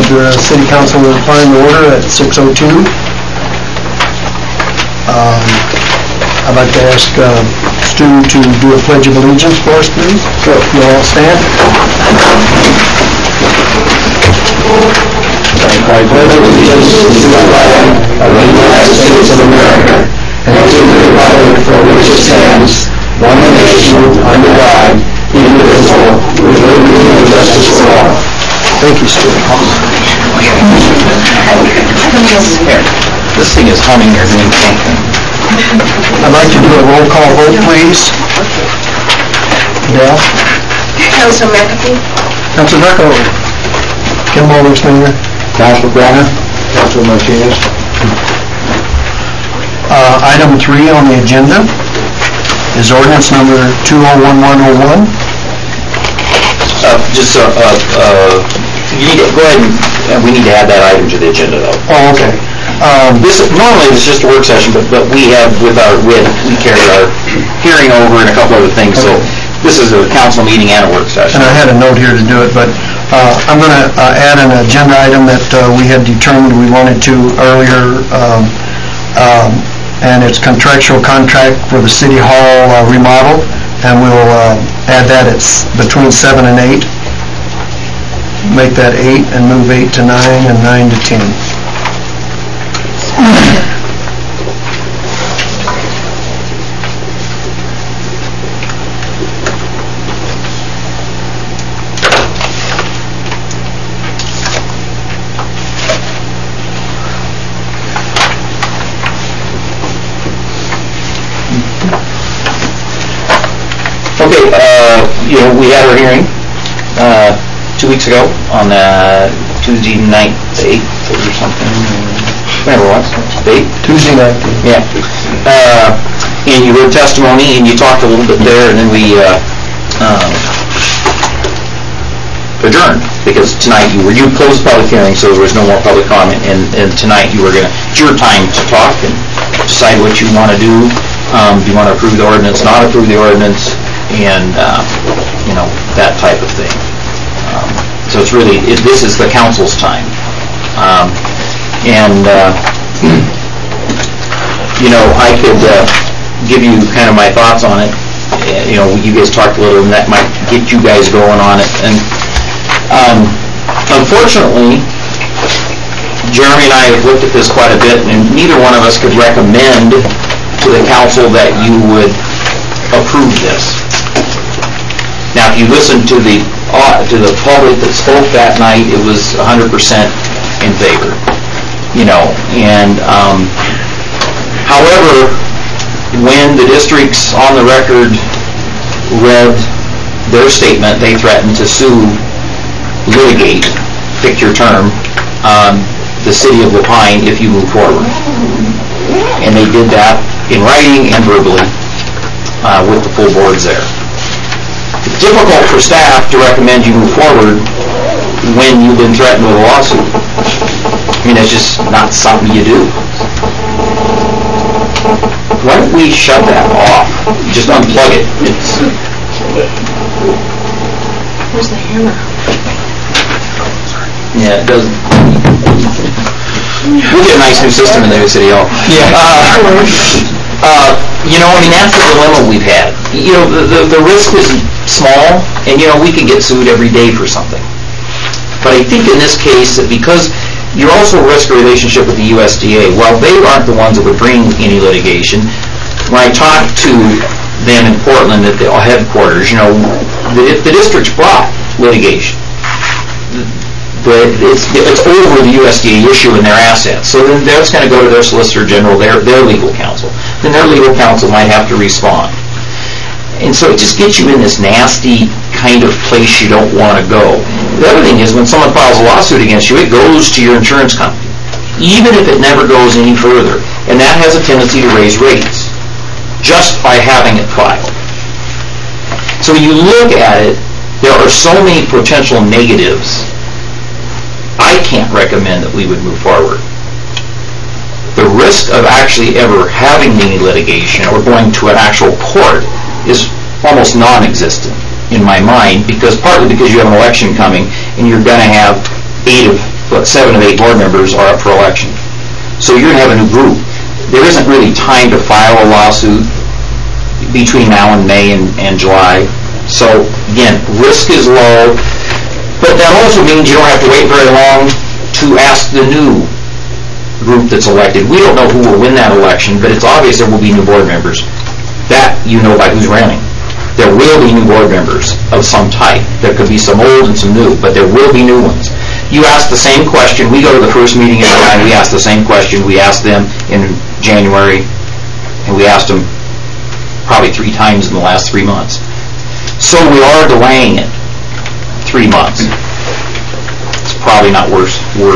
the City Council will find order at 6:02. I'd like to ask Stu to do a Pledge of Allegiance for us, please. Sure. You all stand. I pledge allegiance to the flag of the United States of America and to the republic for which it stands, one nation, under God, indivisible, with liberty and justice for all. Thank you, Stu. This thing is humming or doing something. I'd like to do a roll call vote, please. Dale? Councilor McAfee? Councilor Greco? Kim Mulder-Slinger? Councilor Brenner? Councilor Martinez? Item 3 on the agenda is ordinance number 201101. You need to go ahead and we need to add that item to the agenda, though. Oh, okay. Normally it's just a work session, but we carry our hearing over and a couple other things, so this is a council meeting and a work session. And I had a note here to do it, but I'm going to add an agenda item that we had determined we wanted to earlier, and it's contractual contract for the City Hall remodel, and we'll add that at between 7 and 8. Make that 8 and move 8 to 9 and 9 to 10. Okay, we had our hearing 2 weeks ago on Tuesday night, the 8th or something, whatever it was, 8th? Tuesday night. Yeah. And you heard testimony and you talked a little bit there, and then we adjourned, because tonight you closed the public hearing, so there was no more public comment, and tonight it's your time to talk and decide what you want to do. Do you want to approve the ordinance, not approve the ordinance, and that type of thing. So it's really, this is the council's time. I could give you kind of my thoughts on it. You guys talked a little, and that might get you guys going on it. And unfortunately, Jeremy and I have looked at this quite a bit, and neither one of us could recommend to the council that you would approve this. Now, if you listen to the public that spoke that night, it was 100% in favor. However, when the districts on the record read their statement, they threatened to sue, litigate, pick your term, the city of LaPine if you move forward. And they did that in writing and verbally with the full boards there. It's difficult for staff to recommend you move forward when you've been threatened with a lawsuit. I mean, it's just not something you do. Why don't we shut that off? Just unplug it. Where's the hammer? Yeah, it doesn't. We'll get a nice new system in the new City Hall. Yeah. That's the dilemma we've had. The risk is small, and we can get sued every day for something. But I think in this case, that because you're also a risk relationship with the USDA, while they aren't the ones that would bring any litigation, when I talked to them in Portland at the headquarters, if the district's brought litigation, it's over the USDA issue and their assets. So then that's going to go to their Solicitor General, their legal counsel. Then their legal counsel might have to respond. And so it just gets you in this nasty kind of place you don't want to go. The other thing is, when someone files a lawsuit against you, it goes to your insurance company, even if it never goes any further. And that has a tendency to raise rates just by having it filed. So when you look at it, there are so many potential negatives. I can't recommend that we would move forward. The risk of actually ever having any litigation or going to an actual court is almost non-existent in my mind, partly because you have an election coming and you're going to have 8 of 7 of 8 board members are up for election. So you're going to have a new group. There isn't really time to file a lawsuit between now and May and July. So again, risk is low, but that also means you don't have to wait very long to ask the new group that's elected. We don't know who will win that election, but it's obvious there will be new board members. That you know by who's running. There will be new board members of some type. There could be some old and some new, but there will be new ones. You ask the same question. We go to the first meeting in July, we ask the same question. We asked them in January, and we asked them probably 3 times in the last 3 months. So we are delaying it 3 months. It's probably not worth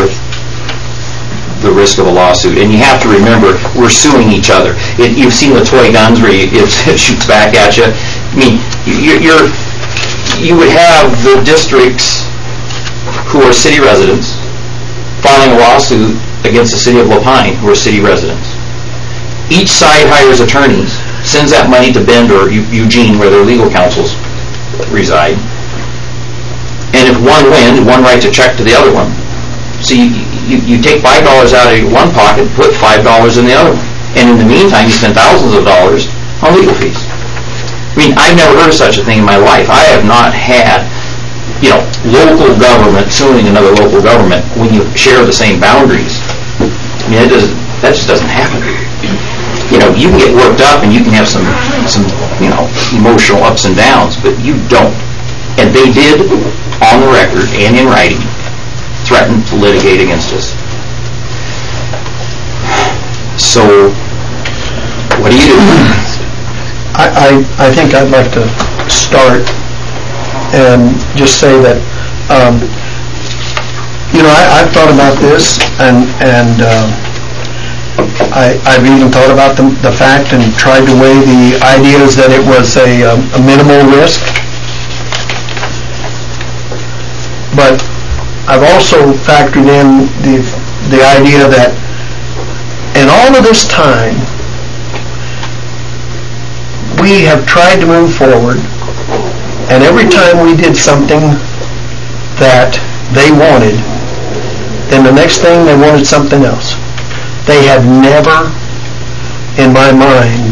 the risk of a lawsuit. And you have to remember, we're suing each other. You've seen the toy guns where it shoots back at you. I mean, you would have the districts who are city residents filing a lawsuit against the city of La Pine, who are city residents. Each side hires attorneys, sends that money to Bend or Eugene, where their legal counsels reside. And if one wins, one writes a check to the other one. So you take $5 out of one pocket, put $5 in the other one. And in the meantime, you spend thousands of dollars on legal fees. I mean, I've never heard of such a thing in my life. I have not had, local government suing another local government when you share the same boundaries. I mean, that just doesn't happen. You can get worked up and you can have some emotional ups and downs, but you don't. And they did, on the record and in writing, threaten to litigate against us. So, what do you do? I think I'd like to start and just say that, I've thought about this, and I've even thought about the fact and tried to weigh the ideas that it was a minimal risk. But I've also factored in the idea that in all of this time, we have tried to move forward, and every time we did something that they wanted, then the next thing they wanted something else. They have never, in my mind,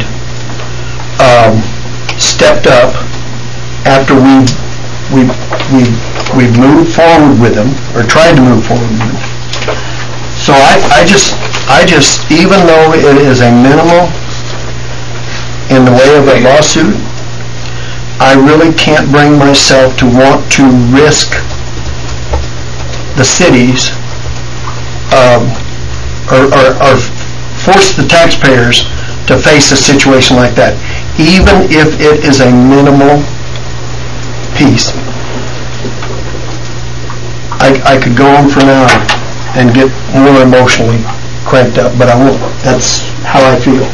stepped up after we've moved forward with them, or tried to move forward with them. So I just, even though it is a minimal in the way of a lawsuit, I really can't bring myself to want to risk the cities or force the taxpayers to face a situation like that, even if it is a minimal piece. I could go on for an hour and get more emotionally cranked up, but I won't. That's how I feel.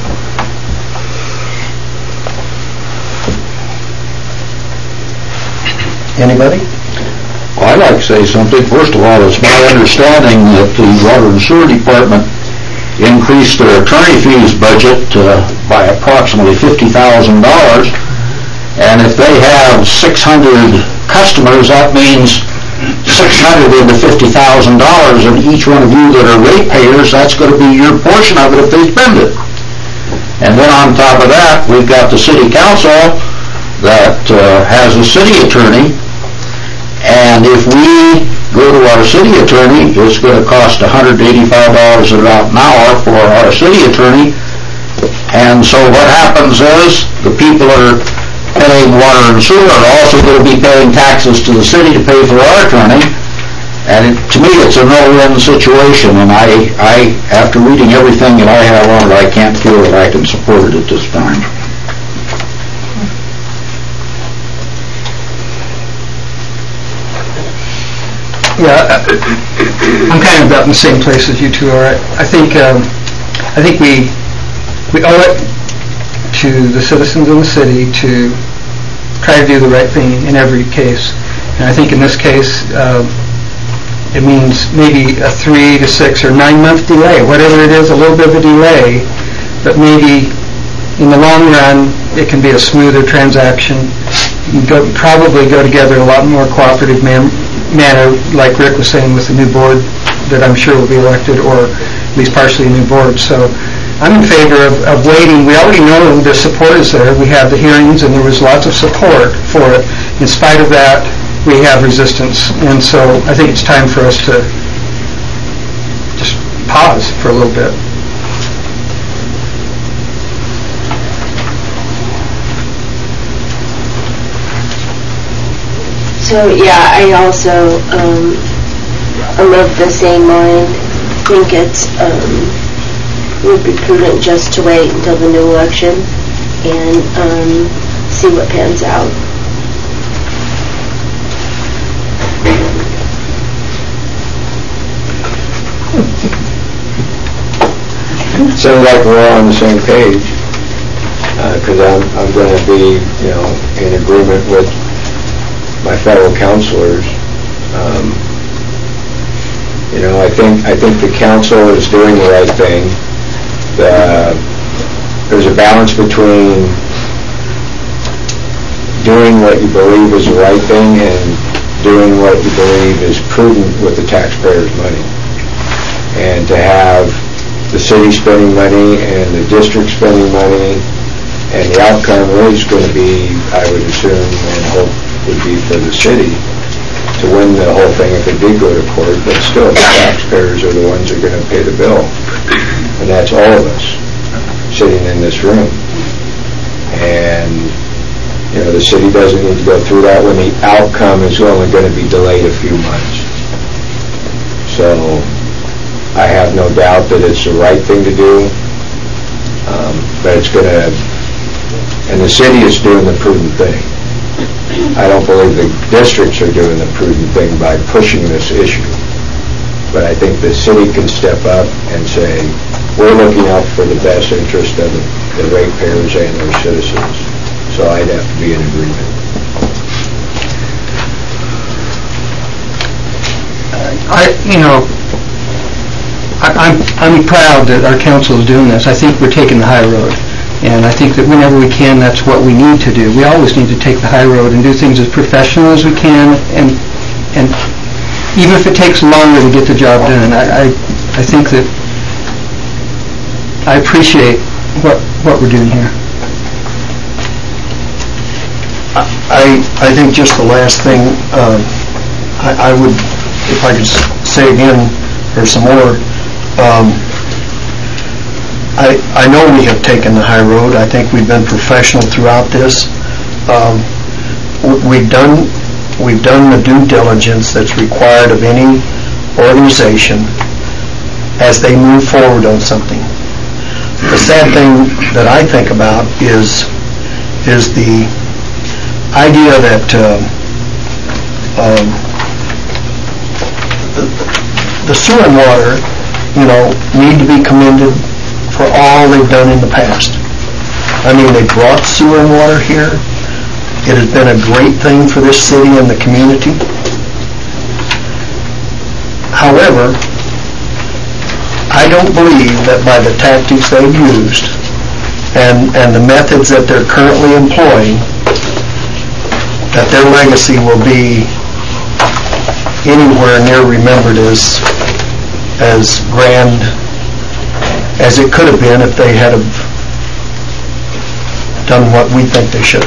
Anybody? Well, I'd like to say something. First of all, it's my understanding that the Water and Sewer Department increased their attorney fees budget by approximately $50,000. And if they have 600 customers, that means 600 into $50,000, and each one of you that are ratepayers, that's going to be your portion of it if they spend it. And then on top of that, we've got the city council that has a city attorney, and if we go to our city attorney, it's going to cost $185 an hour for our city attorney. And so what happens is the people are paying water and sewer are also going to be paying taxes to the city to pay for our attorney. And to me, it's a no-win situation. And I, after reading everything that I have on it, I can't feel that I can support it at this time. Yeah, I'm kind of about in the same place as you two are. I think we owe it to the citizens of the city to try to do the right thing in every case. And I think in this case, it means maybe a 3 to 6 or 9 month delay, whatever it is, a little bit of a delay, but maybe in the long run, it can be a smoother transaction. You probably go together in a lot more cooperative manner, like Rick was saying, with the new board that I'm sure will be elected, or at least partially a new board. So I'm in favor of waiting. We already know the support is there. We have the hearings, and there was lots of support for it. In spite of that, we have resistance. And so I think it's time for us to just pause for a little bit. So yeah, I also am of the same mind. I think it's would be prudent just to wait until the new election and see what pans out. Sounds like we're on the same page, because I'm going to be, in agreement with my fellow councilors. I think the council is doing the right thing. There's a balance between doing what you believe is the right thing and doing what you believe is prudent with the taxpayers' money. And to have the city spending money and the district spending money, and the outcome is going to be, I would assume and hope, would be for the city to win the whole thing if it did go to court, but still the taxpayers are the ones that are going to pay the bill. And that's all of us sitting in this room. And, the city doesn't need to go through that when the outcome is only going to be delayed a few months. So I have no doubt that it's the right thing to do, but it's going to, and the city is doing the prudent thing. I don't believe the districts are doing the prudent thing by pushing this issue. But I think the city can step up and say, we're looking out for the best interest of the ratepayers and their citizens. So I'd have to be in agreement. I'm proud that our council is doing this. I think we're taking the high road. And I think that whenever we can, that's what we need to do. We always need to take the high road and do things as professional as we can, and even if it takes longer to get the job done. I think that I appreciate what we're doing here. I think just the last thing, I would, if I could say again, or some more, I know we have taken the high road. I think we've been professional throughout this. We've done the due diligence that's required of any organization as they move forward on something. The sad thing that I think about is the idea that the sewer and water, need to be commended for all they've done in the past. I mean, they brought sewer and water here. It has been a great thing for this city and the community. However, I don't believe that by the tactics they've used and the methods that they're currently employing, that their legacy will be anywhere near remembered as grand as it could have been if they had done what we think they should.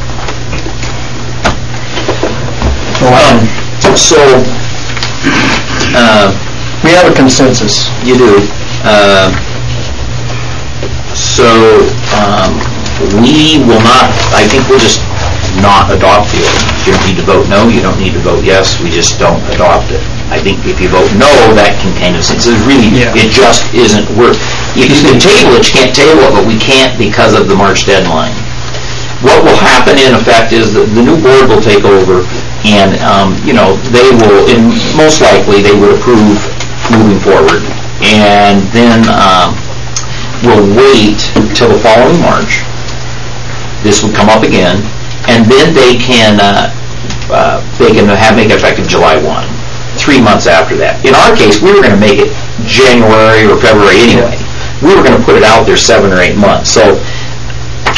We have a consensus. You do. We will not, I think we'll just not adopt the ordinance. You don't need to vote no, you don't need to vote yes, we just don't adopt it. I think if you vote no, that can kind of sense. It just isn't worth. If you can table it, you can't table it, but we can't because of the March deadline. What will happen in effect is that the new board will take over, and they will, and most likely they would approve moving forward, and then we'll wait till the following March. This will come up again, and then they can make it effective July 1. 3 months after that. In our case, we were going to make it January or February anyway. We were going to put it out there 7 or 8 months. So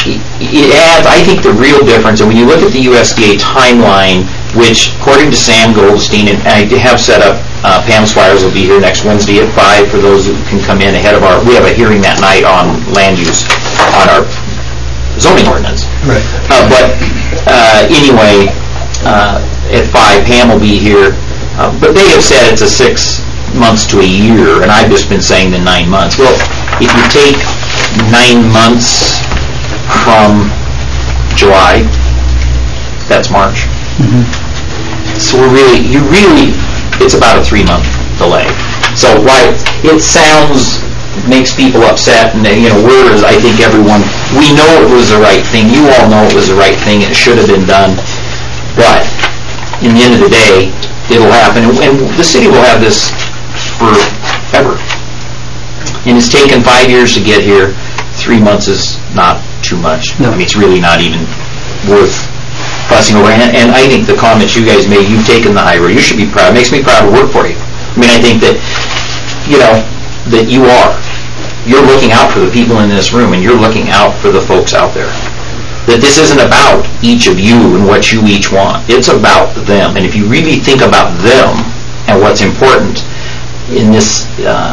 it adds, I think, the real difference, and when you look at the USDA timeline, which, according to Sam Goldstein, and I have set up, Pam Squires will be here next Wednesday at 5 for those who can come in ahead of we have a hearing that night on land use, on our zoning ordinance. Right. Anyway, at 5, Pam will be here, but they have said it's a 6 months to a year, and I've just been saying the 9 months. Well, if you take 9 months from July, that's March. So it's about a 3-month delay. So why it makes people upset, and I think everyone, we know it was the right thing, you all know it was the right thing, it should have been done, but in the end of the day, it'll happen, and the city will have this forever. And it's taken 5 years to get here. 3 months is not too much. No. I mean, it's really not even worth fussing over. And I think the comments you guys made, you've taken the high road. You should be proud. It makes me proud to work for you. I mean, I think that, that you are. You're looking out for the people in this room, and you're looking out for the folks out there. That this isn't about each of you and what you each want. It's about them. And if you really think about them and what's important in this,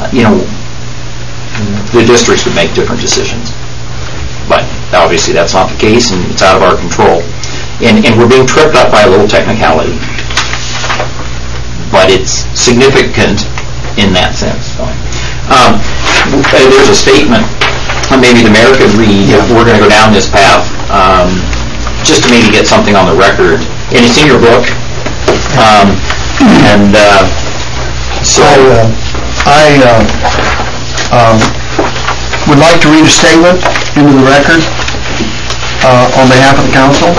the districts would make different decisions. But obviously that's not the case, and it's out of our control. And we're being tripped up by a little technicality. But it's significant in that sense. There's a statement maybe the mayor could read if we're going to go down this path, just to maybe get something on the record. And it's in your book. So I would like to read a statement into the record on behalf of the council.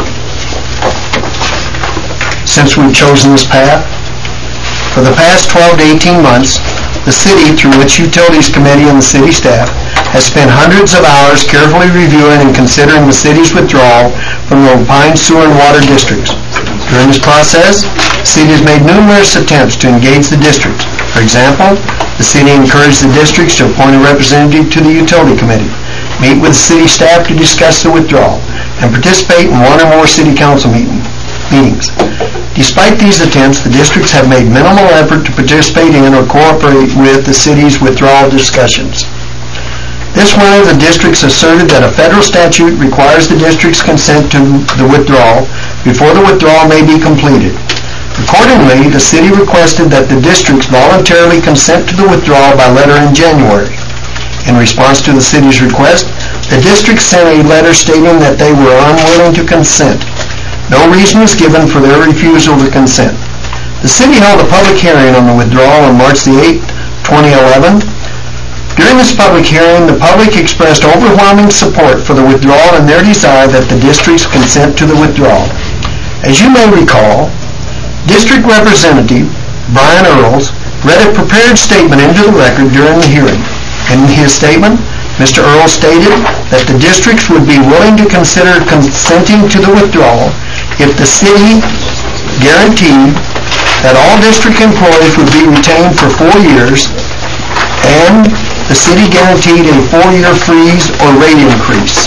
Since we've chosen this path, for the past 12 to 18 months, the city, through its Utilities Committee and the city staff, has spent hundreds of hours carefully reviewing and considering the city's withdrawal from the Lapine Sewer and Water Districts. During this process, the city has made numerous attempts to engage the districts. For example, the city encouraged the districts to appoint a representative to the Utility Committee, meet with the city staff to discuss the withdrawal, and participate in one or more city council meetings. Despite these attempts, the districts have made minimal effort to participate in or cooperate with the city's withdrawal discussions. This winter, the districts asserted that a federal statute requires the district's consent to the withdrawal before the withdrawal may be completed. Accordingly, the city requested that the districts voluntarily consent to the withdrawal by letter in January. In response to the city's request, the districts sent a letter stating that they were unwilling to consent. No reason was given for their refusal to consent. The city held a public hearing on the withdrawal on March the 8th, 2011. During this public hearing, the public expressed overwhelming support for the withdrawal and their desire that the districts consent to the withdrawal. As you may recall, District Representative Brian Earls read a prepared statement into the record during the hearing. In his statement, Mr. Earls stated that the districts would be willing to consider consenting to the withdrawal if the city guaranteed that all district employees would be retained for 4 years and the city guaranteed a 4-year freeze or rate increases.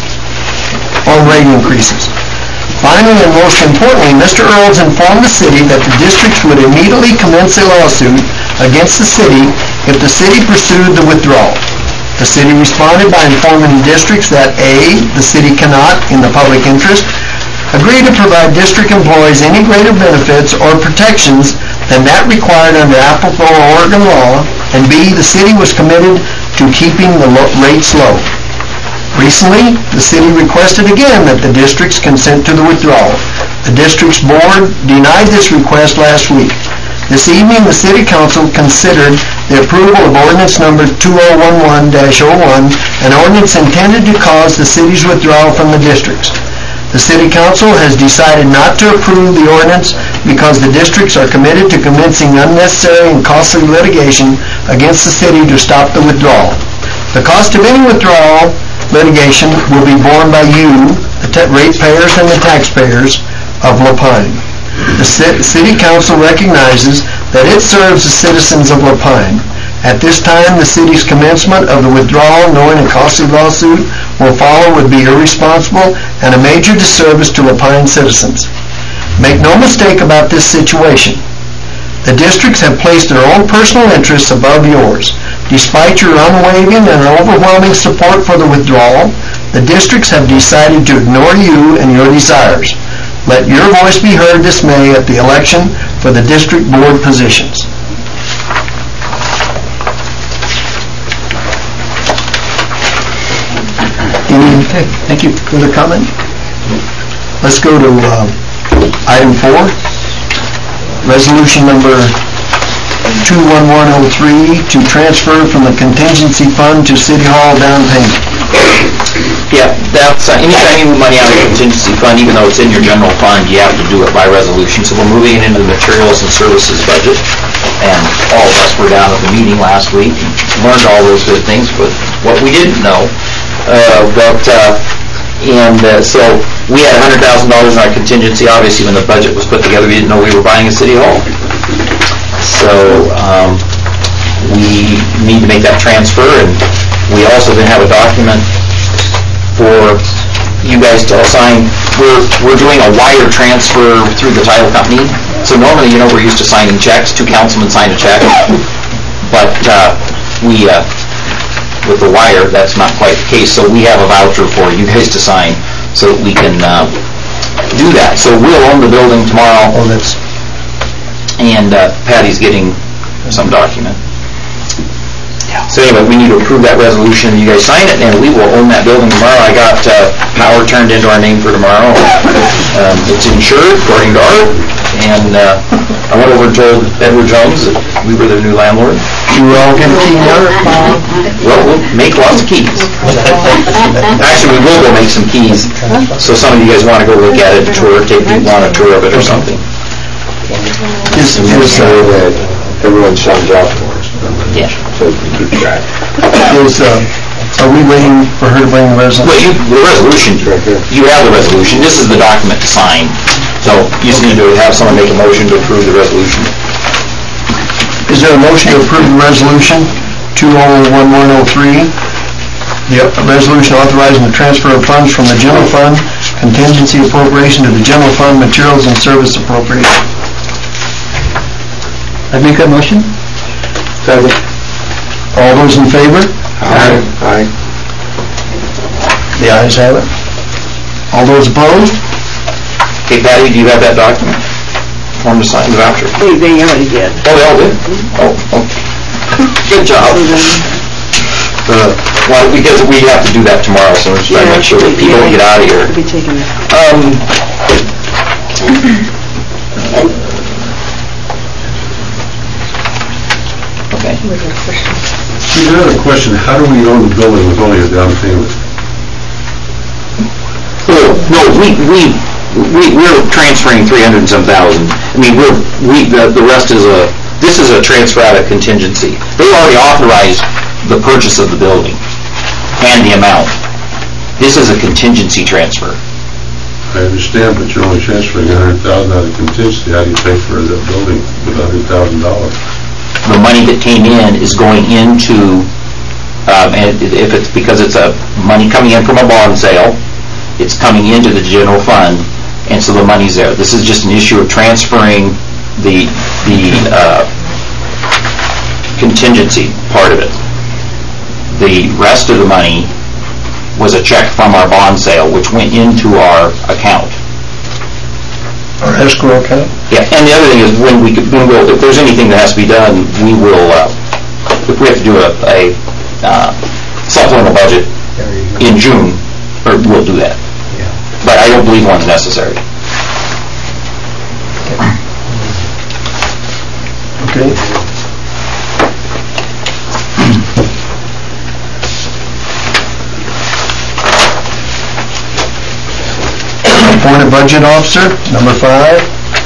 Finally, and most importantly, Mr. Earls informed the city that the districts would immediately commence a lawsuit against the city if the city pursued the withdrawal. The city responded by informing the districts that A, the city cannot, in the public interest, agree to provide district employees any greater benefits or protections than that required under applicable Oregon law, and B, the city was committed to keeping the rates low. Recently, the city requested again that the districts consent to the withdrawal. The district's board denied this request last week. This evening, the City Council considered the approval of Ordinance Number 2011-01, an ordinance intended to cause the city's withdrawal from the districts. The City Council has decided not to approve the ordinance because the districts are committed to commencing unnecessary and costly litigation against the city to stop the withdrawal. The cost of any withdrawal litigation will be borne by you, the ratepayers and the taxpayers of Lapine. The City Council recognizes that it serves the citizens of Lapine. At this time, the city's commencement of the withdrawal, knowing a costly lawsuit will follow, would be irresponsible and a major disservice to Lapine citizens. Make no mistake about this situation. The districts have placed their own personal interests above yours. Despite your unwavering and overwhelming support for the withdrawal, the districts have decided to ignore you and your desires. Let your voice be heard this May at the election for the district board positions. Okay, thank you. Further comment? Let's go to item 4. Resolution number 21103 to transfer from the contingency fund to City Hall down payment. Yeah, that's, anytime you move money out of the contingency fund, even though it's in your general fund, you have to do it by resolution. So we're moving it into the materials and services budget. And all of us were down at the meeting last week and learned all those good things, but what we didn't know, so we had $100,000 in our contingency. Obviously, when the budget was put together, we didn't know we were buying a city hall. So we need to make that transfer, and we also then have a document for you guys to sign. We're doing a wire transfer through the title company. So normally, we're used to signing checks. 2 councilmen sign a check, but with the wire, that's not quite the case. So we have a voucher for you guys to sign so that we can do that. So we'll own the building tomorrow. And Patty's getting some document. So anyway, we need to approve that resolution. You guys sign it, and we will own that building tomorrow. I got power turned into our name for tomorrow. It's insured, according to Art. And I went over and told Edward Jones that we were their new landlord. You were all going to key out? Well, we'll make lots of keys. Actually, we will go make some keys. So some of you guys want to go look at it, want a tour of it or something. Everyone signs off for us. Yeah. So we keep track. Are we waiting for her to bring the resolution? Well, the resolution, you have the resolution. This is the document to sign. So you just need to have someone make a motion to approve the resolution. Is there a motion to approve the resolution 21103? Yep. A resolution authorizing the transfer of funds from the general fund contingency appropriation to the general fund materials and service appropriation. I make that motion? Second. All those in favor? Aye. Aye. The ayes have it. All those opposed? Okay, Patty, do you have that document? Form to sign the voucher? They already did. Oh, they all did? Oh. Good job. Well, because we have to do that tomorrow, so we're just trying to make sure that people get out of here. Be taking that. Okay. See, another question, how do we own the building with only a down payment? No, we're transferring 300 and some thousand. I mean, the rest is this is a transfer out of contingency. They already authorized the purchase of the building and the amount. This is a contingency transfer. I understand, but you're only transferring $100,000 out of contingency. How do you pay for the building with $100,000? The money that came in is going into, and if it's because it's a money coming in from a bond sale, it's coming into the general fund, and so the money's there. This is just an issue of transferring the contingency part of it. The rest of the money was a check from our bond sale, which went into our account. Our escrow account? Yeah, and the other thing is if there's anything that has to be done, we will, if we have to do a supplemental budget in June, we'll do that. But I don't believe one's necessary. Okay. Appoint a budget officer, number 5.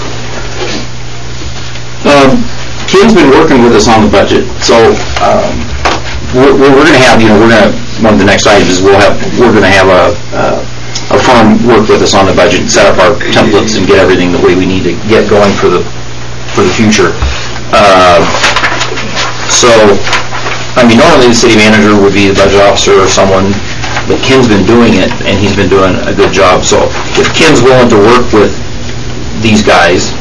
Ken's been working with us on the budget, so we're going to have, one of the next items is we're going to have a firm work with us on the budget and set up our templates and get everything the way we need to get going for the future. So I mean, normally the city manager would be the budget officer or someone, but Ken's been doing it, and he's been doing a good job. So if Ken's willing to work with these guys,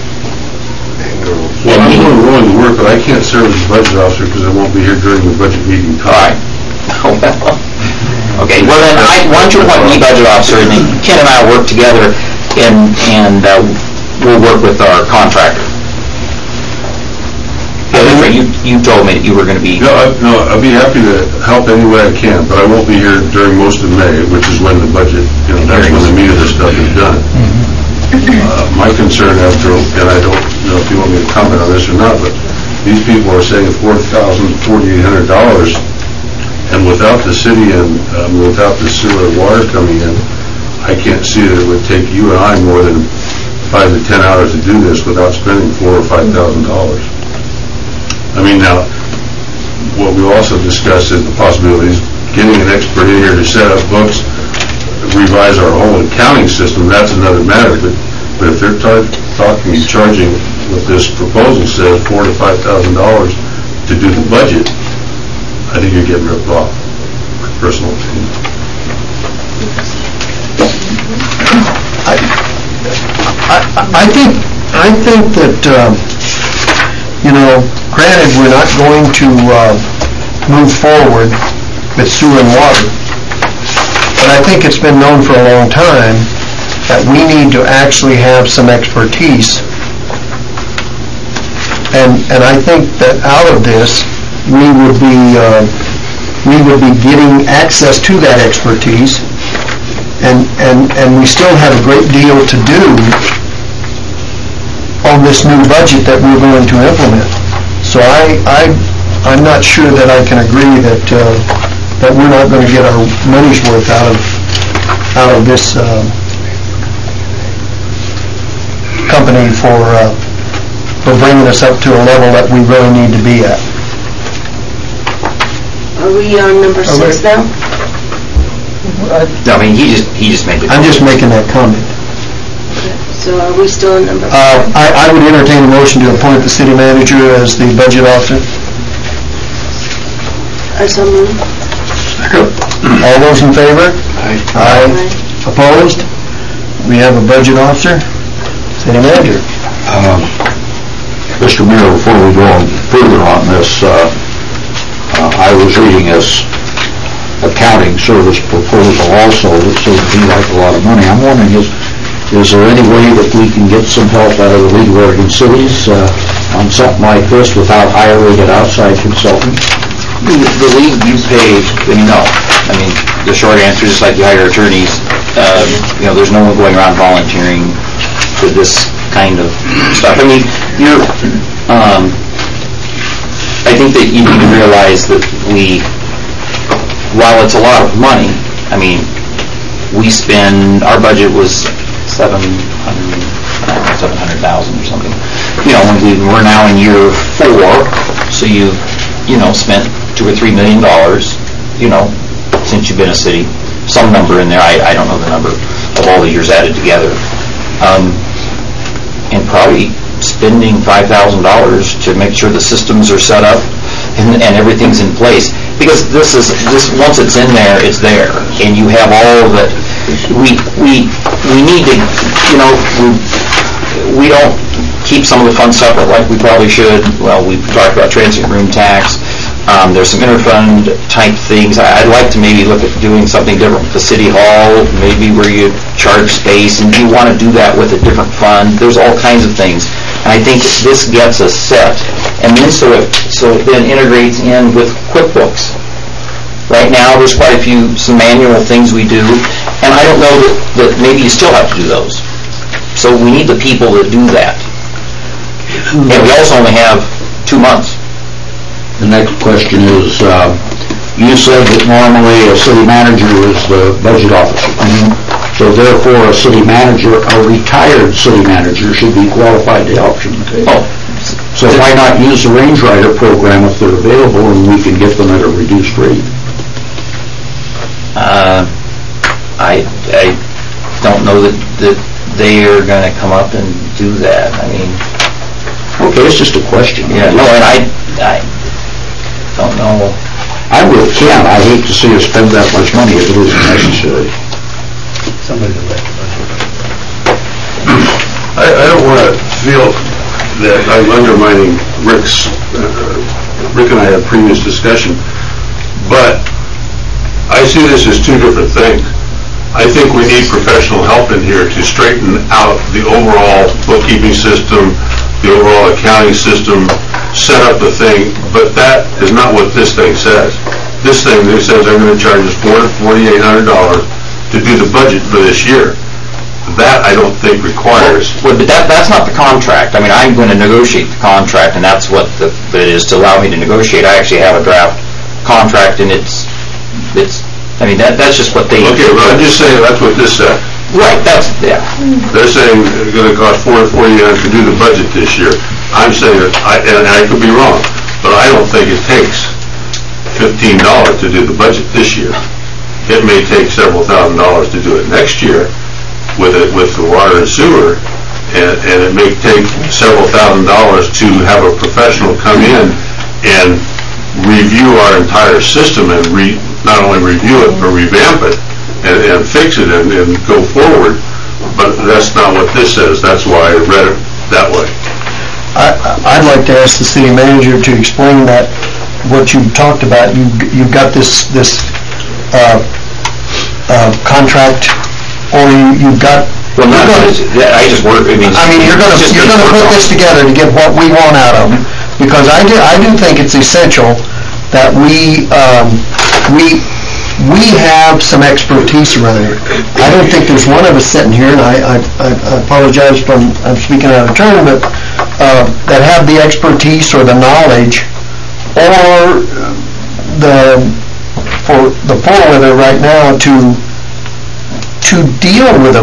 Well, I'm willing to work, but I can't serve as budget officer because I won't be here during the budget meeting time. Okay, well then, why don't you appoint me budget officer, and then Ken and I will work together, and we'll work with our contractor. You told me that you were going to be... No, I'd be happy to help any way I can, but I won't be here during most of May, which is when the budget, that's when the meat of the stuff is done. My concern after, and I don't know if you want me to comment on this or not, but these people are saying $4,000, $4,800, and without the city and without the sewer and water coming in, I can't see that it would take you and I more than 5 to 10 hours to do this without spending $4,000 or $5,000. I mean, now, what we also discussed is the possibilities getting an expert in here to set up books, revise our whole accounting system. That's another matter. But if they're charging what this proposal says, $4,000 to $5,000 to do the budget, I think you're getting ripped off. My personal opinion. I think that, granted, we're not going to move forward with sewer and water, but I think it's been known for a long time that we need to actually have some expertise. And I think that out of this, we would be getting access to that expertise, and we still have a great deal to do on this new budget that we're going to implement. So I'm not sure that I can agree that we're not going to get our money's worth out of this company for bringing us up to a level that we really need to be at. Are we on number 6 now? I mean, he just made the... I'm just making that comment. So are we still on number 5? I would entertain a motion to appoint the city manager as the budget officer. I so move. All those in favor? Aye. Opposed? We have a budget officer. City manager. Mr. Mayor, before we go on further on this, I was reading this accounting service proposal also that seemed to be like a lot of money. I'm wondering, is there any way that we can get some help out of the League of Oregon Cities on something like this without hiring an outside consultant? The league you pay, no. I mean, the short answer is just like you hire attorneys. There's no one going around volunteering for this kind of stuff. I mean, I think that you need to realize that while it's a lot of money, I mean, our budget was $700,000 or something. We're now in year 4, so you've, spent $2 or $3 million, since you've been a city. Some number in there, I don't know the number of all the years added together. And probably spending $5,000 to make sure the systems are set up and everything's in place. Because this once it's in there, it's there. And you have all of it. We need to, we don't keep some of the fun separate like we probably should. Well, we've talked about transit room tax. There's some interfund type things. I'd like to maybe look at doing something different with the city hall, maybe where you charge space, and you want to do that with a different fund. There's all kinds of things. And I think this gets us set, and then so it then integrates in with QuickBooks. Right now, there's quite some manual things we do, and I don't know that maybe you still have to do those. So we need the people that do that. And we also only have 2 months. The next question is, you said that normally a city manager is the budget officer. So therefore, a city manager, a retired city manager, should be qualified to help you. So why not use the Range Rider program if they're available and we can get them at a reduced rate? I don't know that they are going to come up and do that. I mean, okay, it's just a question. Yeah, no, and don't know. I'm with Ken, I hate to see us spend that much money if it isn't necessary. I don't want to feel that I'm undermining Rick and I had previous discussion, but I see this as two different things. I think we need professional help in here to straighten out the overall bookkeeping system, the overall accounting system, set up the thing, but that is not what this thing says. This thing says they're going to charge us $4,800 to do the budget for this year. That I don't think requires. Well, but that's not the contract. I mean, I'm going to negotiate the contract, and that's what it is to allow me to negotiate. I actually have a draft contract, and it's. I mean, that's just what they. Okay, well, I'm just saying that's what this said. Right. Yeah. They're saying it's going to cost $4,800 to do the budget this year. I'm saying that, and I could be wrong, but I don't think it takes $15 to do the budget this year. It may take several $1,000s to do it next year with the water and sewer, and it may take several $1,000s to have a professional come in and review our entire system and not only review it, but revamp it and fix it and go forward. But that's not what this says. That's why I read it that way. I'd like to ask the city manager to explain that, what you talked about. You've got this contract, or you've got. Well, I just work. I mean, you're going to put this together to get what we want out of them, because I do think it's essential that we have some expertise around here. I don't think there's one of us sitting here, and I apologize if I'm speaking out of turn, but that have the expertise or the knowledge or for the forerunner right now to deal with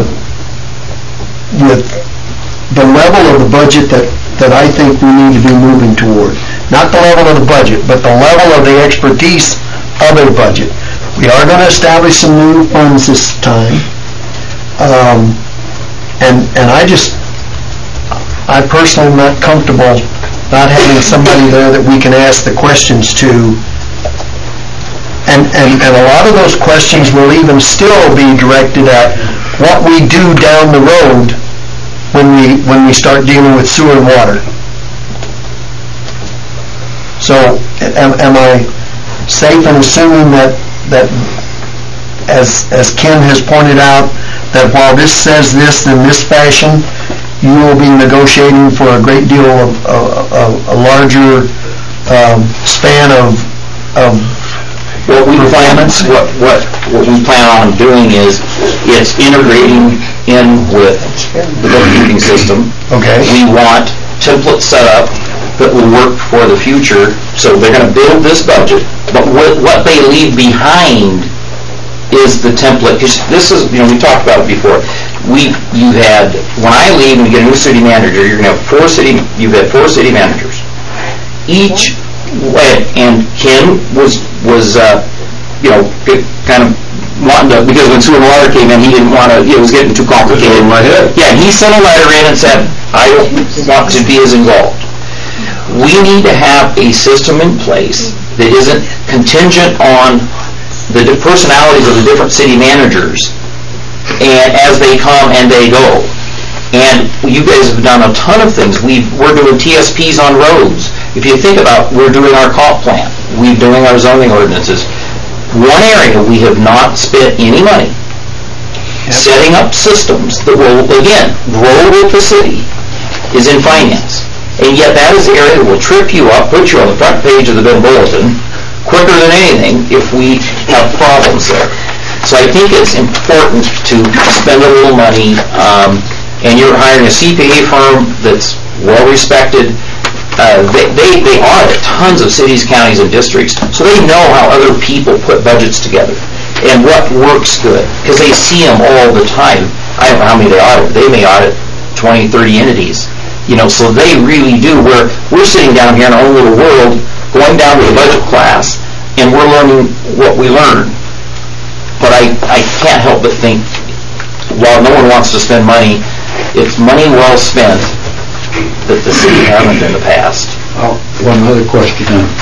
the level of the budget that I think we need to be moving toward. Not the level of the budget, but the level of the expertise of a budget. We are going to establish some new funds this time, and I personally am not comfortable not having somebody there that we can ask the questions to, and a lot of those questions will even still be directed at what we do down the road when we start dealing with sewer and water. So, am I safe in assuming that as Ken has pointed out, that while this says this in this fashion, you will be negotiating for a great deal of a larger span of what we plan on doing is it's integrating in with the bookkeeping system. Okay. We want templates set up that will work for the future. So they're going to build this budget, but what they leave behind is the template. Because this is, we talked about it before. When I leave and we get a new city manager, you're going to have you've had four city managers. Each, and Ken was kind of wanting to, because when sewer and water came in, he didn't want to, it was getting too complicated. In my head. Yeah, he sent a letter in and said, I don't want to be as involved. We need to have a system in place that isn't contingent on the personalities of the different city managers and as they come and they go. And you guys have done a ton of things. We're doing TSPs on roads. If you think about, we're doing our comp plan. We're doing our zoning ordinances. One area we have not spent any money setting up systems that will, again, grow with the city is in finance. And yet that is the area that will trip you up, put you on the front page of the Bend Bulletin quicker than anything if we have problems there. So I think it's important to spend a little money, and you're hiring a CPA firm that's well respected. They audit tons of cities, counties, and districts, so they know how other people put budgets together and what works good, because they see them all the time. I don't know how many they audit. They may audit 20, 30 entities. So they really do. We're sitting down here in our own little world, going down to the budget class, and we're learning what we learn. But I can't help but think, while no one wants to spend money, it's money well spent that the city hasn't in the past. One other question.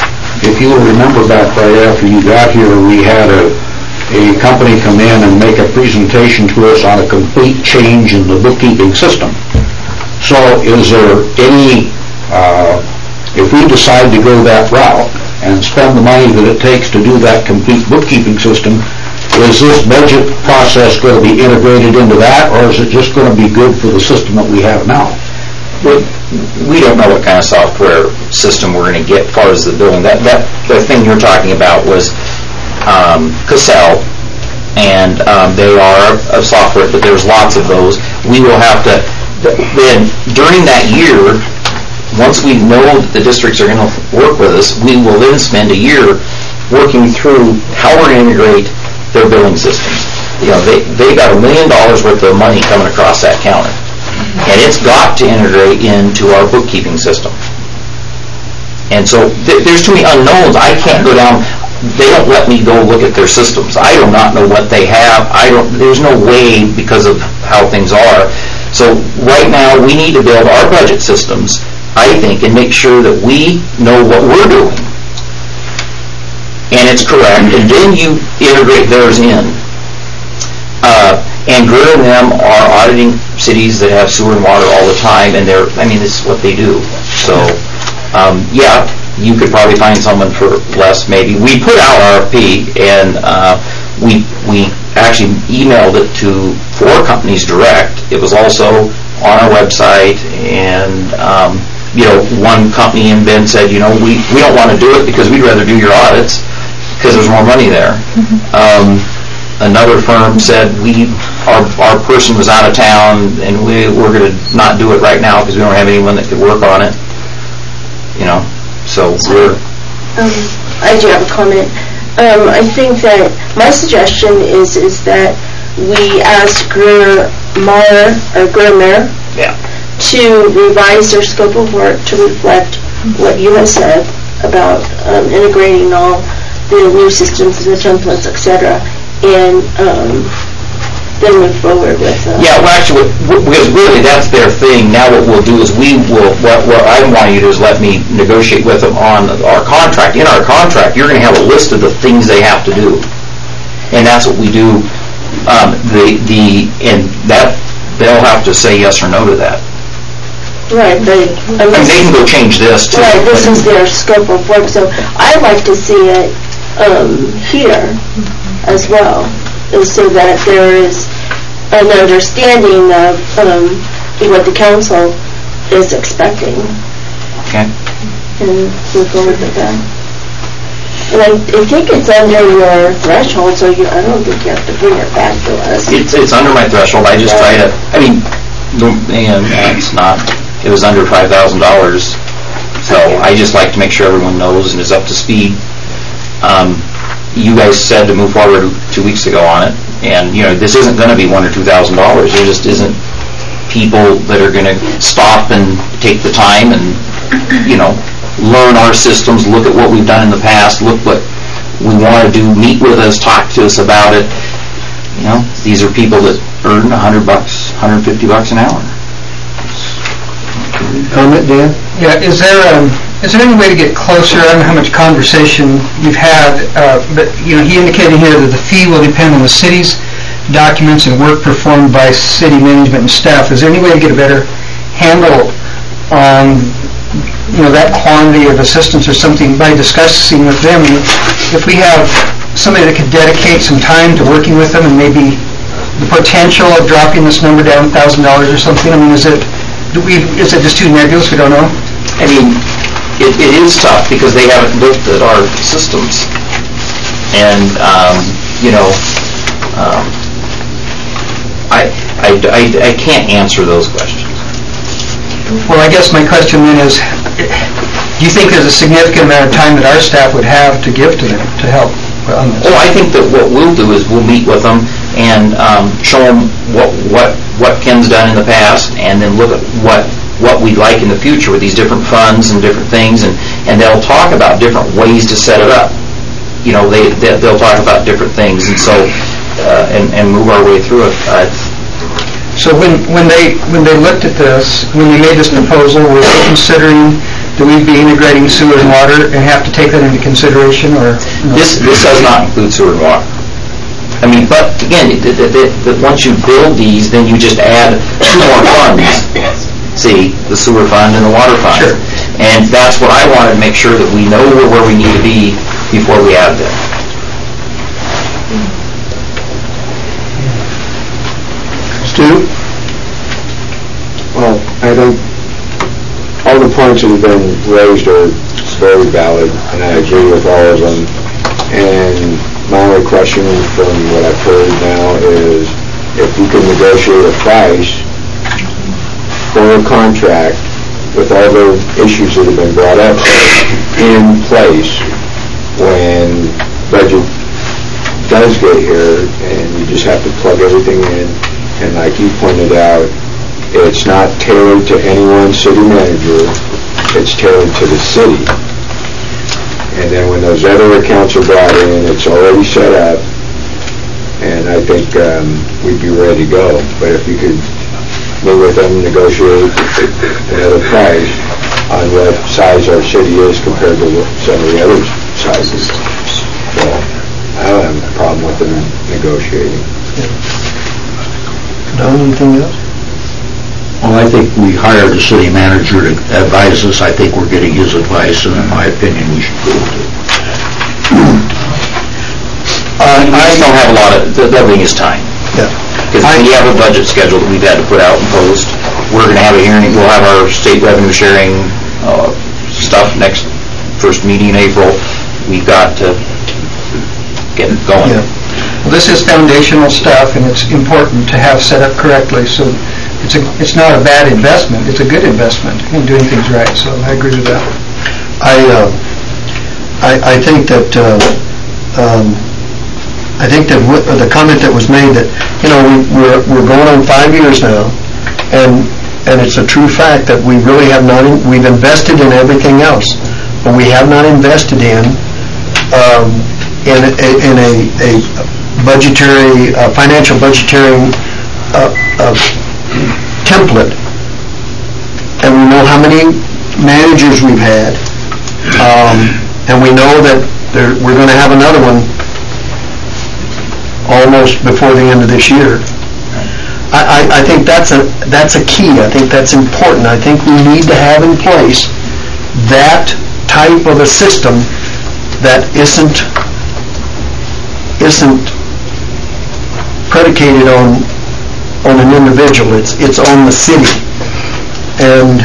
if you'll remember back right after you got here, we had a company come in and make a presentation to us on a complete change in the bookkeeping system. So is there any, if we decide to go that route and spend the money that it takes to do that complete bookkeeping system, is this budget process going to be integrated into that, or is it just going to be good for the system that we have now? We don't know what kind of software system we're going to get as far as the billing. The thing you're talking about was Cassell, and they are a software, but there's lots of those. We will have to, then during that year, once we know that the districts are going to work with us, we will then spend a year working through how we're going to integrate their billing systems. You know, they got $1 million worth of money coming across that counter, and it's got to integrate into our bookkeeping system. And so there's too many unknowns. I can't go down. They don't let me go look at their systems. I do not know what they have. There's no way because of how things are. So right now we need to build our budget systems, I think, and make sure that we know what we're doing. And it's correct. And then you integrate theirs in. And Greer and them are auditing cities that have sewer and water all the time, and this is what they do. So, yeah, you could probably find someone for less, maybe. We put out RFP, and we actually emailed it to 4 companies direct. It was also on our website, and one company in Bend said, we don't want to do it because we'd rather do your audits because there's more money there. Another firm said our person was out of town, and we're going to not do it right now because we don't have anyone that could work on it. So we're. I do have a comment. I think that my suggestion is that we ask Greer Mayer to revise their scope of work to reflect what you have said about integrating all the new systems and the templates, etc., and then move forward with. Yeah, well, actually, because really that's their thing. Now what we'll do is what I want you to do is let me negotiate with them on our contract. In our contract, you're going to have a list of the things they have to do, and that's what we do. And that they'll have to say yes or no to that. Right, but they can go change this too. Right, this is their scope of work, so I'd like to see it here as well, so that there is an understanding of what the council is expecting. Okay. And move forward with that. And I think it's under your threshold, so I don't think you have to bring it back to us. It's under my threshold. I just try to. It's not. It was under $5,000, so I just like to make sure everyone knows and is up to speed. You guys said to move forward 2 weeks ago on it, and this isn't going to be $1,000 or $2,000. There just isn't people that are going to stop and take the time and learn our systems, look at what we've done in the past, look what we want to do, meet with us, talk to us about it. These are people that earn $100, $150 an hour. Comment, Dan? Yeah, is there any way to get closer? I don't know how much conversation you've had, but he indicated here that the fee will depend on the city's documents and work performed by city management and staff. Is there any way to get a better handle on that quantity of assistance or something by discussing with them? If we have somebody that could dedicate some time to working with them and maybe the potential of dropping this number down $1,000 or something, is it just too nebulous? We don't know. It is tough because they haven't looked at our systems, and I can't answer those questions. Well, I guess my question then is, do you think there's a significant amount of time that our staff would have to give to them to help on this? Well, I think that what we'll do is we'll meet with them and show them what Ken's done in the past, and then look at what we'd like in the future with these different funds and different things, and they'll talk about different ways to set it up. They'll talk about different things, and so and move our way through it. So when they looked at this, when they made this proposal, were they considering do we be integrating sewer and water and have to take that into consideration, or? This does not include sewer and water. I mean, but again, once you build these, then you just add 2 more funds. See, the sewer fund and the water fund. Sure. And that's what I wanted to make sure that we know where we need to be before we add them. Stu? Well, I think all the points that have been raised are very valid, and I agree with all of them. And my only question from what I've heard now is if you can negotiate a price for a contract with all the issues that have been brought up in place when budget does get here, and you just have to plug everything in, and like you pointed out, it's not tailored to any one city manager, it's tailored to the city. And then when those other accounts are brought in, it's already set up, and I think we'd be ready to go. But if you could meet with them, negotiate another price on what size our city is compared to some of the other sizes. So I don't have a problem with them negotiating. Don, anything else? Well, I think we hired a city manager to advise us. I think we're getting his advice, and in my opinion, we should go with it. I don't have a lot of, the thing is time. Yeah. Because we have a budget schedule that we've had to put out and post. We're going to have a hearing, we'll have our state revenue sharing stuff next first meeting in April. We've got to get it going. Yeah. Well, this is foundational stuff, and it's important to have set up correctly, so it's not a bad investment, it's a good investment in doing things right, so I agree with that. I think that the comment that was made that, you know, we're going on 5 years now, and it's a true fact that we really have not, we've invested in everything else, but we have not invested in a budgetary, financial budgetary template. And we know how many managers we've had, and we know that we're going to have another one almost before the end of this year. I think that's a key. I think that's important. I think we need to have in place that type of a system that isn't predicated on an individual. It's on the city. And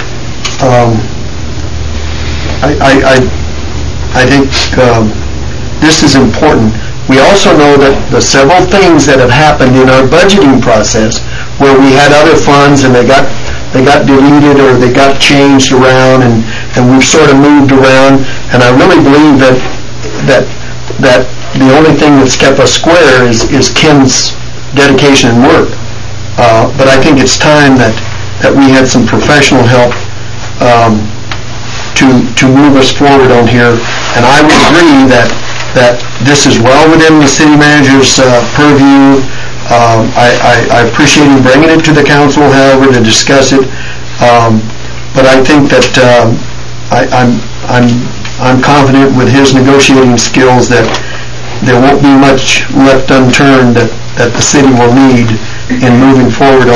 I think this is important. We also know that the several things that have happened in our budgeting process, where we had other funds and they got deleted or they got changed around, and we've sort of moved around. And I really believe that the only thing that's kept us square is Ken's dedication and work. But I think it's time that we had some professional help to move us forward on here. And I would agree that this is well within the city manager's purview. I appreciate him bringing it to the council, however, to discuss it. But I think that I'm confident with his negotiating skills that there won't be much left unturned that the city will need in moving forward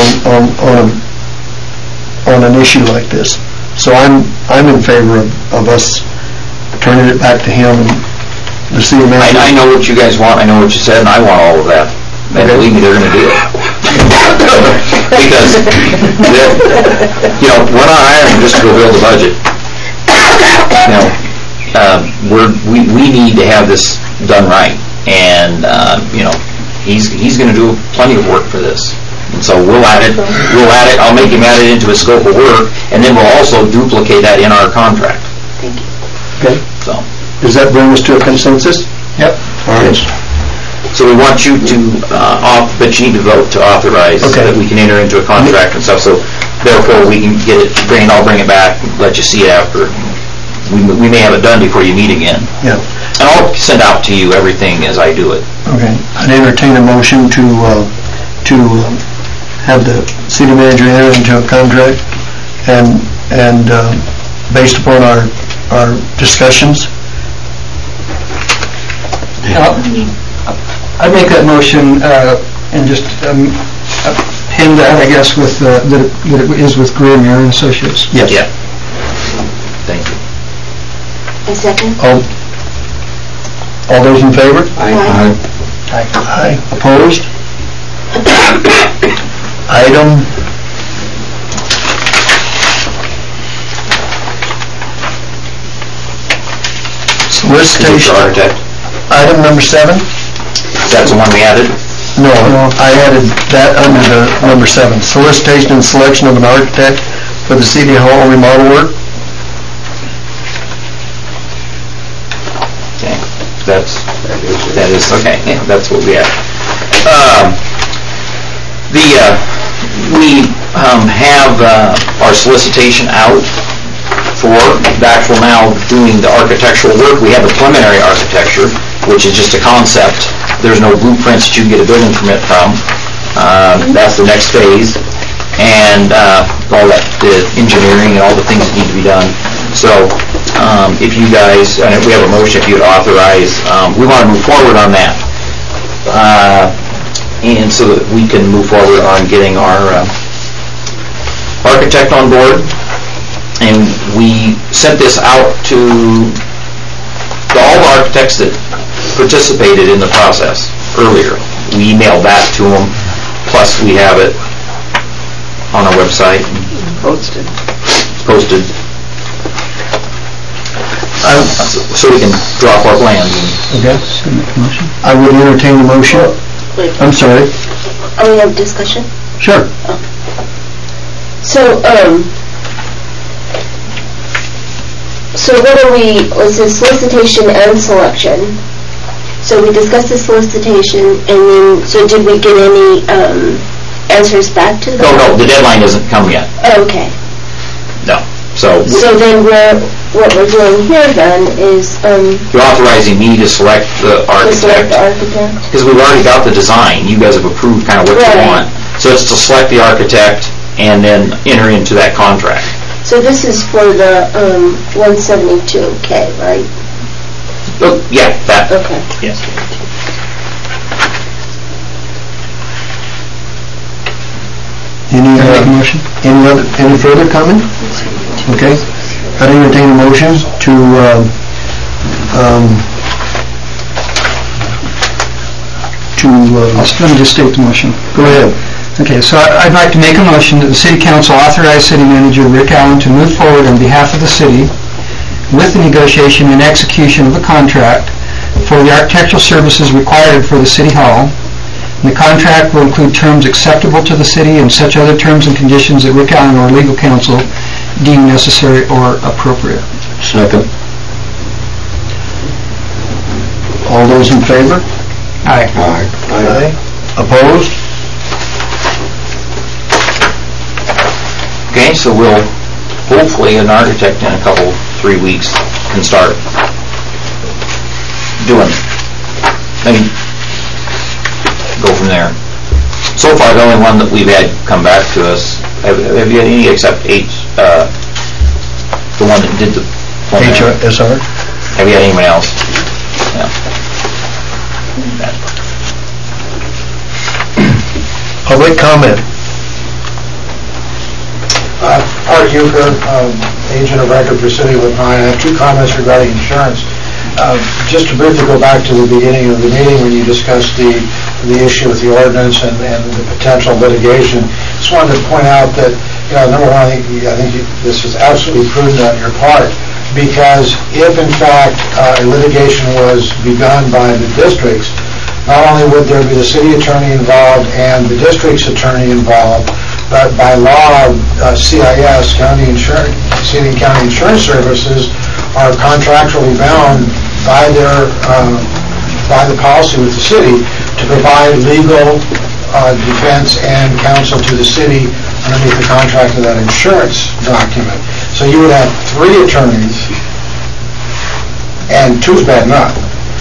on an issue like this. So I'm in favor of us turning it back to him and the city manager. I know what you guys want, I know what you said, and I want all of that. And believe me, they're going to do it. Because, we're not hiring just to go build a budget. We need to have this done right. And, he's going to do plenty of work for this. And so we'll add it, I'll make him add it into his scope of work, and then we'll also duplicate that in our contract. Thank you. Okay. So. Does that bring us to a consensus? Yep. All right. So we want you to, but you need to vote to authorize so that we can enter into a contract and stuff. So therefore we can get it, I'll bring it back, and let you see it after. We may have it done before you meet again. Yeah. And I'll send out to you everything as I do it. Okay. I'd entertain a motion to have the city manager enter into a contract and based upon our discussions? I'd make that motion and just pin that, I guess, with that it is with Greer, Mayer and Associates. Yes. Yeah. Thank you. A second? All those in favor? Aye. Aye. Opposed? Item solicitation. Architect. Item number 7? That's the one we added? No, I added that under the number 7. Solicitation and selection of an architect for the City Hall remodel work. Okay. That is okay. Yeah, that's what we have. We have our solicitation out for the actual now doing the architectural work. We have the preliminary architecture, which is just a concept. There's no blueprints that you can get a building permit from. That's the next phase, and all that, the engineering and all the things that need to be done. So if you guys, and if we have a motion, if you'd authorize, we want to move forward on that. And so that we can move forward on getting our architect on board. And we sent this out to all the architects that participated in the process earlier. We emailed that to them, plus we have it on our website. Posted. So we can drop our plans. Okay. I would entertain the motion. Wait. I'm sorry. We have discussion? Sure. So what are we, was this solicitation and selection? So we discussed the solicitation, and then, so did we get any answers back to that? No, the deadline hasn't come yet. Oh, okay. No. So then what we're doing here then is you're authorizing me to select the architect. Because we've already got the design. You guys have approved kind of what you want. So it's to select the architect and then enter into that contract. So this is for the 172K, right? Oh, yeah, that. Okay. Yes. Any further comment? Okay. I'd entertain a motion to Let me just state the motion. go ahead. Okay, so I'd like to make a motion that the City Council authorize City Manager Rick Allen to move forward on behalf of the city with the negotiation and execution of the contract for the architectural services required for the City Hall. The contract will include terms acceptable to the city and such other terms and conditions that Rick Allen or legal counsel deem necessary or appropriate. Second. All those in favor? Aye. Aye. Opposed? Okay, so we'll hopefully an architect in 3 weeks can start doing it. And go from there. So far, the only one that we've had come back to us, have you had any except the one that did the HSR? Have you had anyone else? No. Public comment. Art Euchre, agent of record for City of LaPine. I have 2 comments regarding insurance. Just to briefly go back to the beginning of the meeting when you discussed the issue with the ordinance and the potential litigation. Just wanted to point out that, number one, I think this is absolutely prudent on your part, because if in fact a litigation was begun by the districts, not only would there be the city attorney involved and the district's attorney involved, but by law, CIS, City and County Insurance Services, are contractually bound by the policy with the city to provide legal defense and counsel to the city underneath the contract of that insurance document. So you would have 3 attorneys, and 2's bad enough.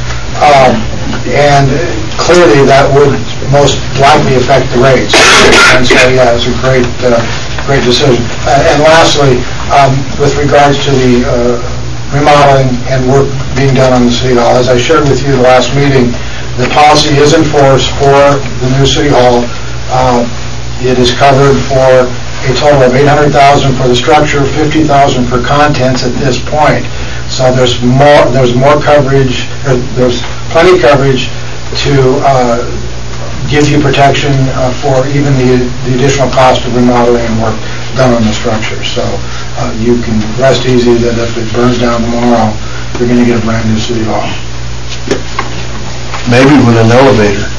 And clearly that would most likely affect the rates. And so, yeah, it's a great decision. And lastly, with regards to the remodeling and work being done on the City Hall. As I shared with you the last meeting, the policy is in force for the new City Hall. It is covered for a total of $800,000 for the structure, $50,000 for contents at this point. So there's more coverage, there's plenty of coverage to give you protection for even the additional cost of remodeling and work done on the structure. So you can rest easy that if it burns down tomorrow, you're going to get a brand new City Hall. Maybe with an elevator.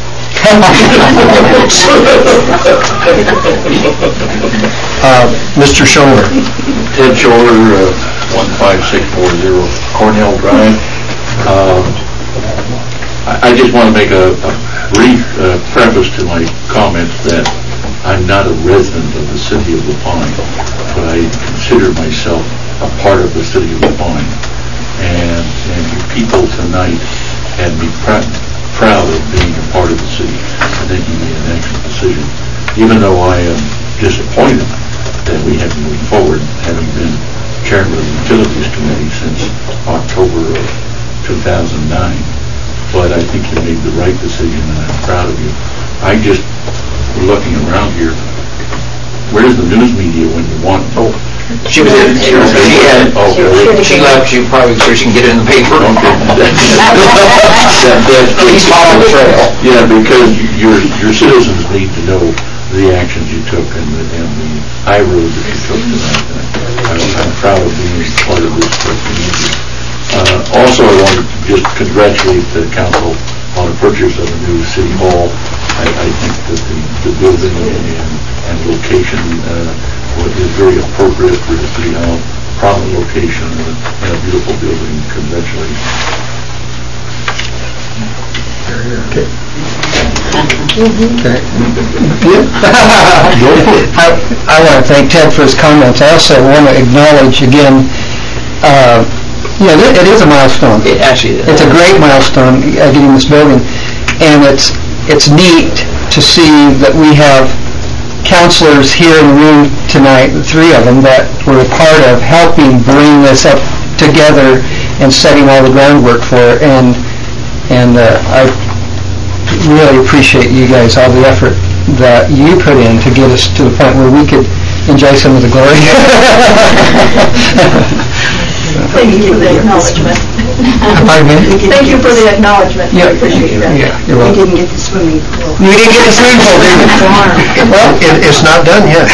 Mr. Scholler. Ted Scholler, 15640 Cornell Drive. I just want to make a brief preface to my comments that I'm not a resident of the city of La Pine, but I consider myself a part of the city of La Pine. And you people tonight had me proud of being a part of the city. I think you made an excellent decision. Even though I am disappointed that we haven't moved forward, having been chairman of the Utilities Committee since October of 2009. But I think you made the right decision, and I'm proud of you. I just, looking around here, where's the news media when you want? Oh, she was in. She left. She probably sure she can get it in the paper. Please follow the trail. Yeah, because your citizens need to know the actions you took and the high road that you took tonight. I'm proud of being part of this community. Also, I wanted to just congratulate the council on the purchase of a new city hall. I think that the building and location is very appropriate for the city hall. Prominent location and a beautiful building. Congratulations. Okay. I want to thank Ted for his comments. I also want to acknowledge again, it is a milestone. It actually is. It's a great milestone getting this building, and it's neat to see that we have counselors here in the room tonight, the three of them, that were a part of helping bring this up together and setting all the groundwork for it. And I really appreciate you guys, all the effort that you put in to get us to the point where we could enjoy some of the glory. Thank you for the acknowledgement. Pardon me? Thank you for the acknowledgement. Yeah. I appreciate that. Yeah, you're welcome. We didn't get the swimming pool. You didn't get the swimming pool, did you? Well, it's not done yet.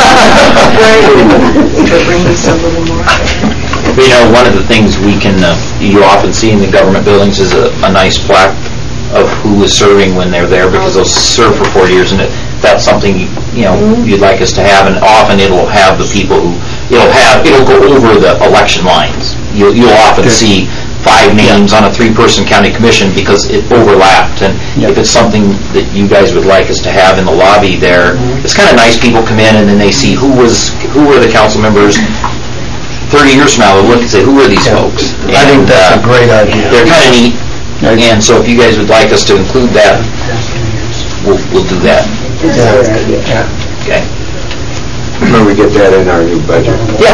To bring us a little more. One of the things you often see in the government buildings is a nice plaque of who is serving when they're there, because they'll serve for 4 years, and that's something you'd like us to have. And often it'll have the people who it'll go over the election lines. You'll often see 5 names on a 3-person county commission because it overlapped. And if it's something that you guys would like us to have in the lobby there, it's kind of nice. People come in and then they see who were the council members 30 years from now. They'll look and say, who are these folks? I think that's a great idea. They're kind of neat. And so if you guys would like us to include that, we'll do that. Yeah. Okay. When we get that in our new budget. Yeah.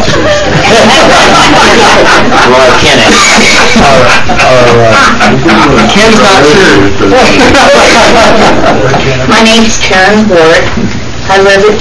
Well, Ken Ken's not sure. My name's Karen Ward. I live at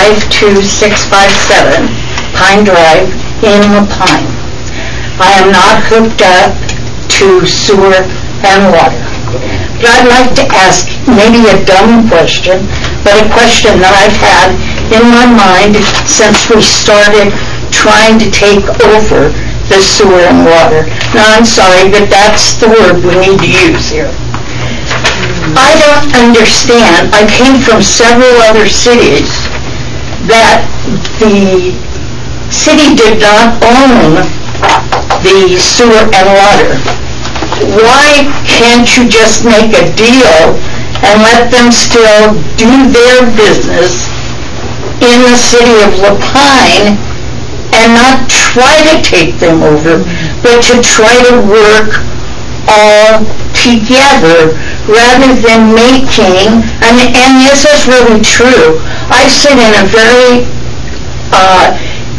52657 Pine Drive in La Pine. I am not hooked up to sewer and water. But I'd like to ask maybe a dumb question, but a question that I've had in my mind since we started trying to take over the sewer and water. Now, I'm sorry, but that's the word we need to use here. I don't understand. I came from several other cities that the city did not own the sewer and water. Why can't you just make a deal and let them still do their business in the city of La Pine and not try to take them over, but to try to work all together rather than making, and this is really true, I sit in a very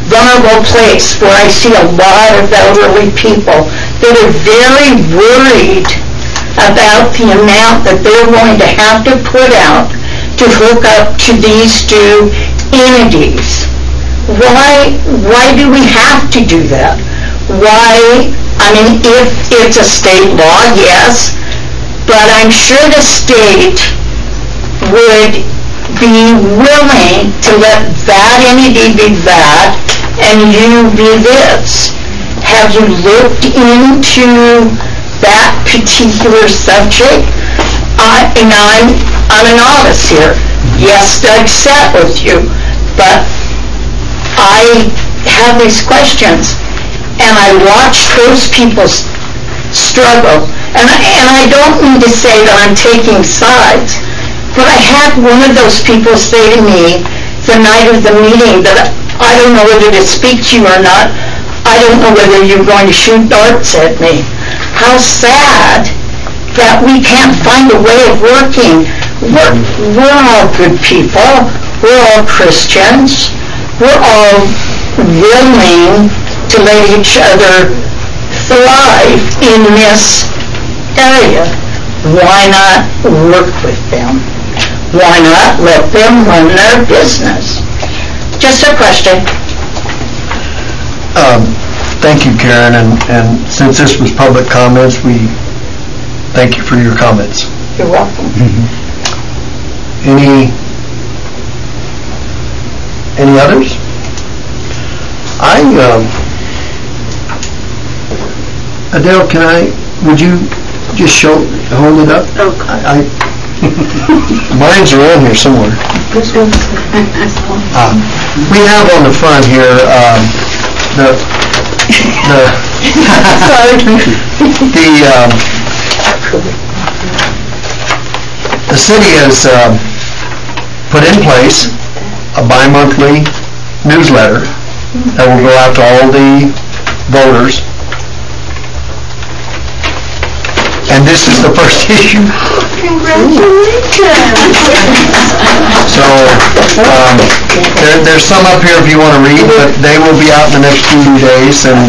vulnerable place where I see a lot of elderly people that are very worried about the amount that they're going to have to put out to hook up to these two entities. Why do we have to do that? Why, I mean, if it's a state law, yes, but I'm sure the state would be willing to let that entity be that and you be this. Have you looked into that particular subject? And I'm a novice here. Yes, Doug sat with you, but I have these questions, and I watch those people struggle. And I don't mean to say that I'm taking sides, but I had one of those people say to me the night of the meeting that I don't know whether to speak to you or not. I don't know whether you're going to shoot darts at me. How sad that we can't find a way of working. We're all good people. We're all Christians. We're all willing to let each other thrive in this area. Why not work with them? Why not let them run their business? Just a question. Thank you, Karen, and since this was public comments, we thank you for your comments. You're welcome. Any others? Adele, would you just hold it up? Okay. Mine's around here somewhere. We have on the front here, the city has put in place a bi-monthly newsletter that will go out to all the voters. And this is the first issue. Congratulations! So, there's some up here if you want to read, but they will be out in the next few days, and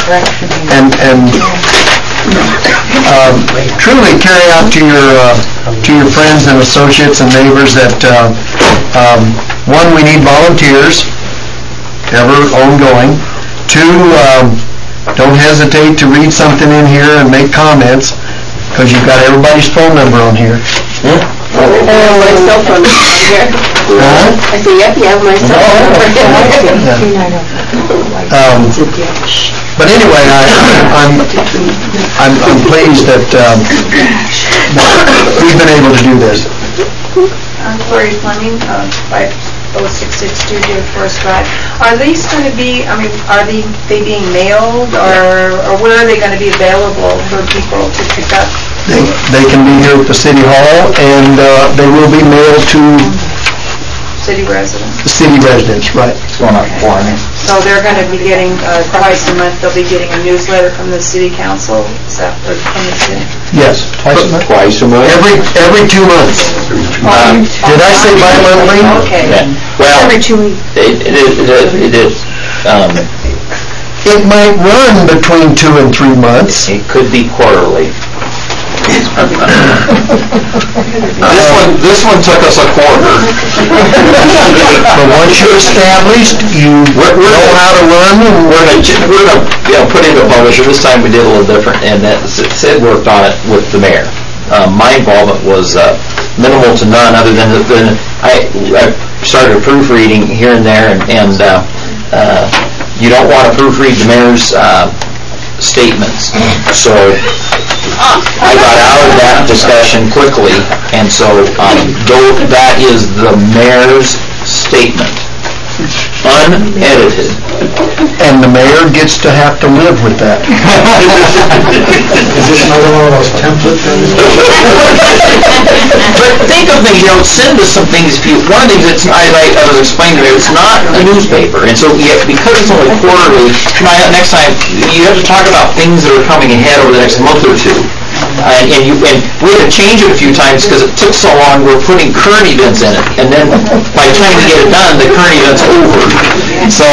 truly carry out to your friends and associates and neighbors that, one, we need volunteers, ever ongoing. Two, don't hesitate to read something in here and make comments, because you've got everybody's phone number on here. I have my cell phone number on here. I say, yep, you have my cell phone number. But anyway, I'm pleased that we've been able to do this. I'm Lori Fleming, 50662 Deer Forest Drive. Are these going to be, are they being mailed, or where are they going to be available for people to pick up? They can be here at the City Hall, and they will be mailed to City residents? the city residents, right. So they're going to be getting, twice a month, they'll be getting a newsletter from the city council, or from the city? Yes, twice a month. Twice a month? Every 2 months. Did I say bi-monthly? Okay. Well, Every 2 weeks. It might run between 2 and 3 months. it could be quarterly. This one took us a quarter. But once you're established, you know how to run. We're gonna put in a publisher. This time we did a little different, and Sid worked on it with the mayor. My involvement was minimal to none, other than I started proofreading here and there, and you don't want to proofread the mayor's statements. So I got out of that discussion quickly, and so though that is the mayor's statement, unedited. And the mayor gets to have to live with that. Is this another one of those template things? But think of things, send us some things. One of the things I was explaining to you, it's not a newspaper, and so because it's only quarterly, next time you have to talk about things that are coming ahead over the next month or two. And we had to change it a few times because it took so long. We were putting current events in it, and then by the time we get it done, the current event's over. So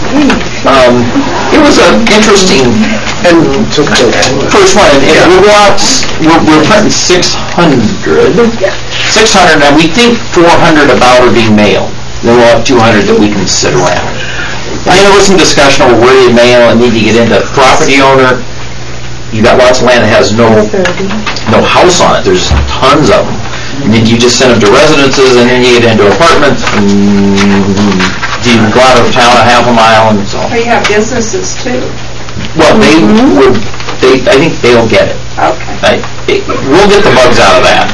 it was an interesting first one. And we're printing 600, and we think 400 about are being mailed. Then we'll have 200 that we can sit around. I know there was some discussion over where you mail and need to get into property owner. You got lots of land that has no house on it. There's tons of them. And then you just send them to residences, and then you get into apartments, and you can go out of town a half a mile, and so. Or you have businesses too. Well, I think they'll get it. Okay. We'll get the bugs out of that.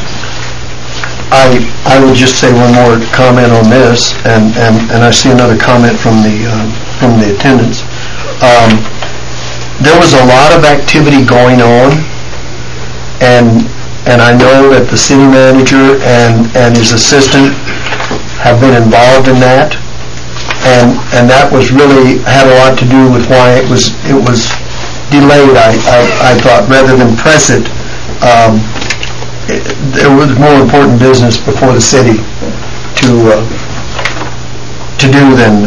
I would just say one more comment on this, and I see another comment from the attendants. There was a lot of activity going on, and I know that the city manager and his assistant have been involved in that, and that was really had a lot to do with why it was delayed. I thought rather than press it. There was more important business before the city to do than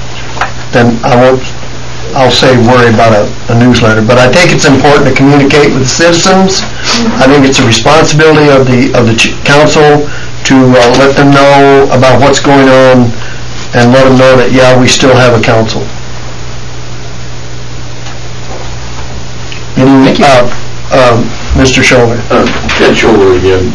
I'll say worry about a newsletter. But I think it's important to communicate with the citizens. I think it's a responsibility of the council to let them know about what's going on and let them know that we still have a council. Mr. Scholler. Ted Scholler again.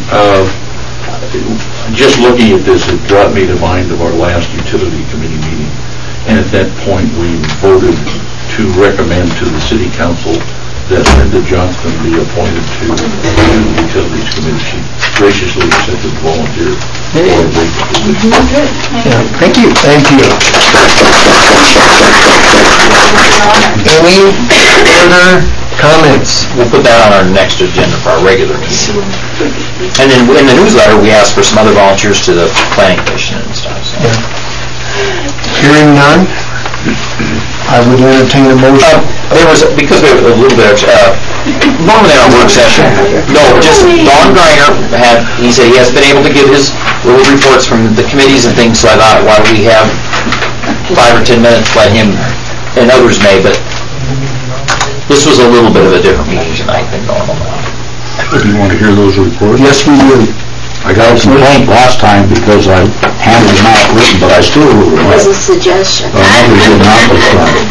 Just looking at this, it brought me to mind of our last utility committee meeting. And at that point, we voted to recommend to the city council that Linda Johnston be appointed to the utilities committee. She graciously accepted the volunteer for a brief position. Thank you. Thank you. Any further comments? We'll put that on our next agenda for our regular meeting. And then in the newsletter, we ask for some other volunteers to the planning commission and stuff. So. Hearing none, I would entertain a motion. Because we have a little bit of, normally in our work session, just Don Greiner he said he has been able to give his little reports from the committees and things, so I thought while we have 5 or 10 minutes, let him, and others may, but this was a little bit of a different meeting tonight than normal. Do you want to hear those reports? Yes, we do. I got a complaint last time because I handed them out written, but I still wrote them. It was a suggestion. Maybe did not this time.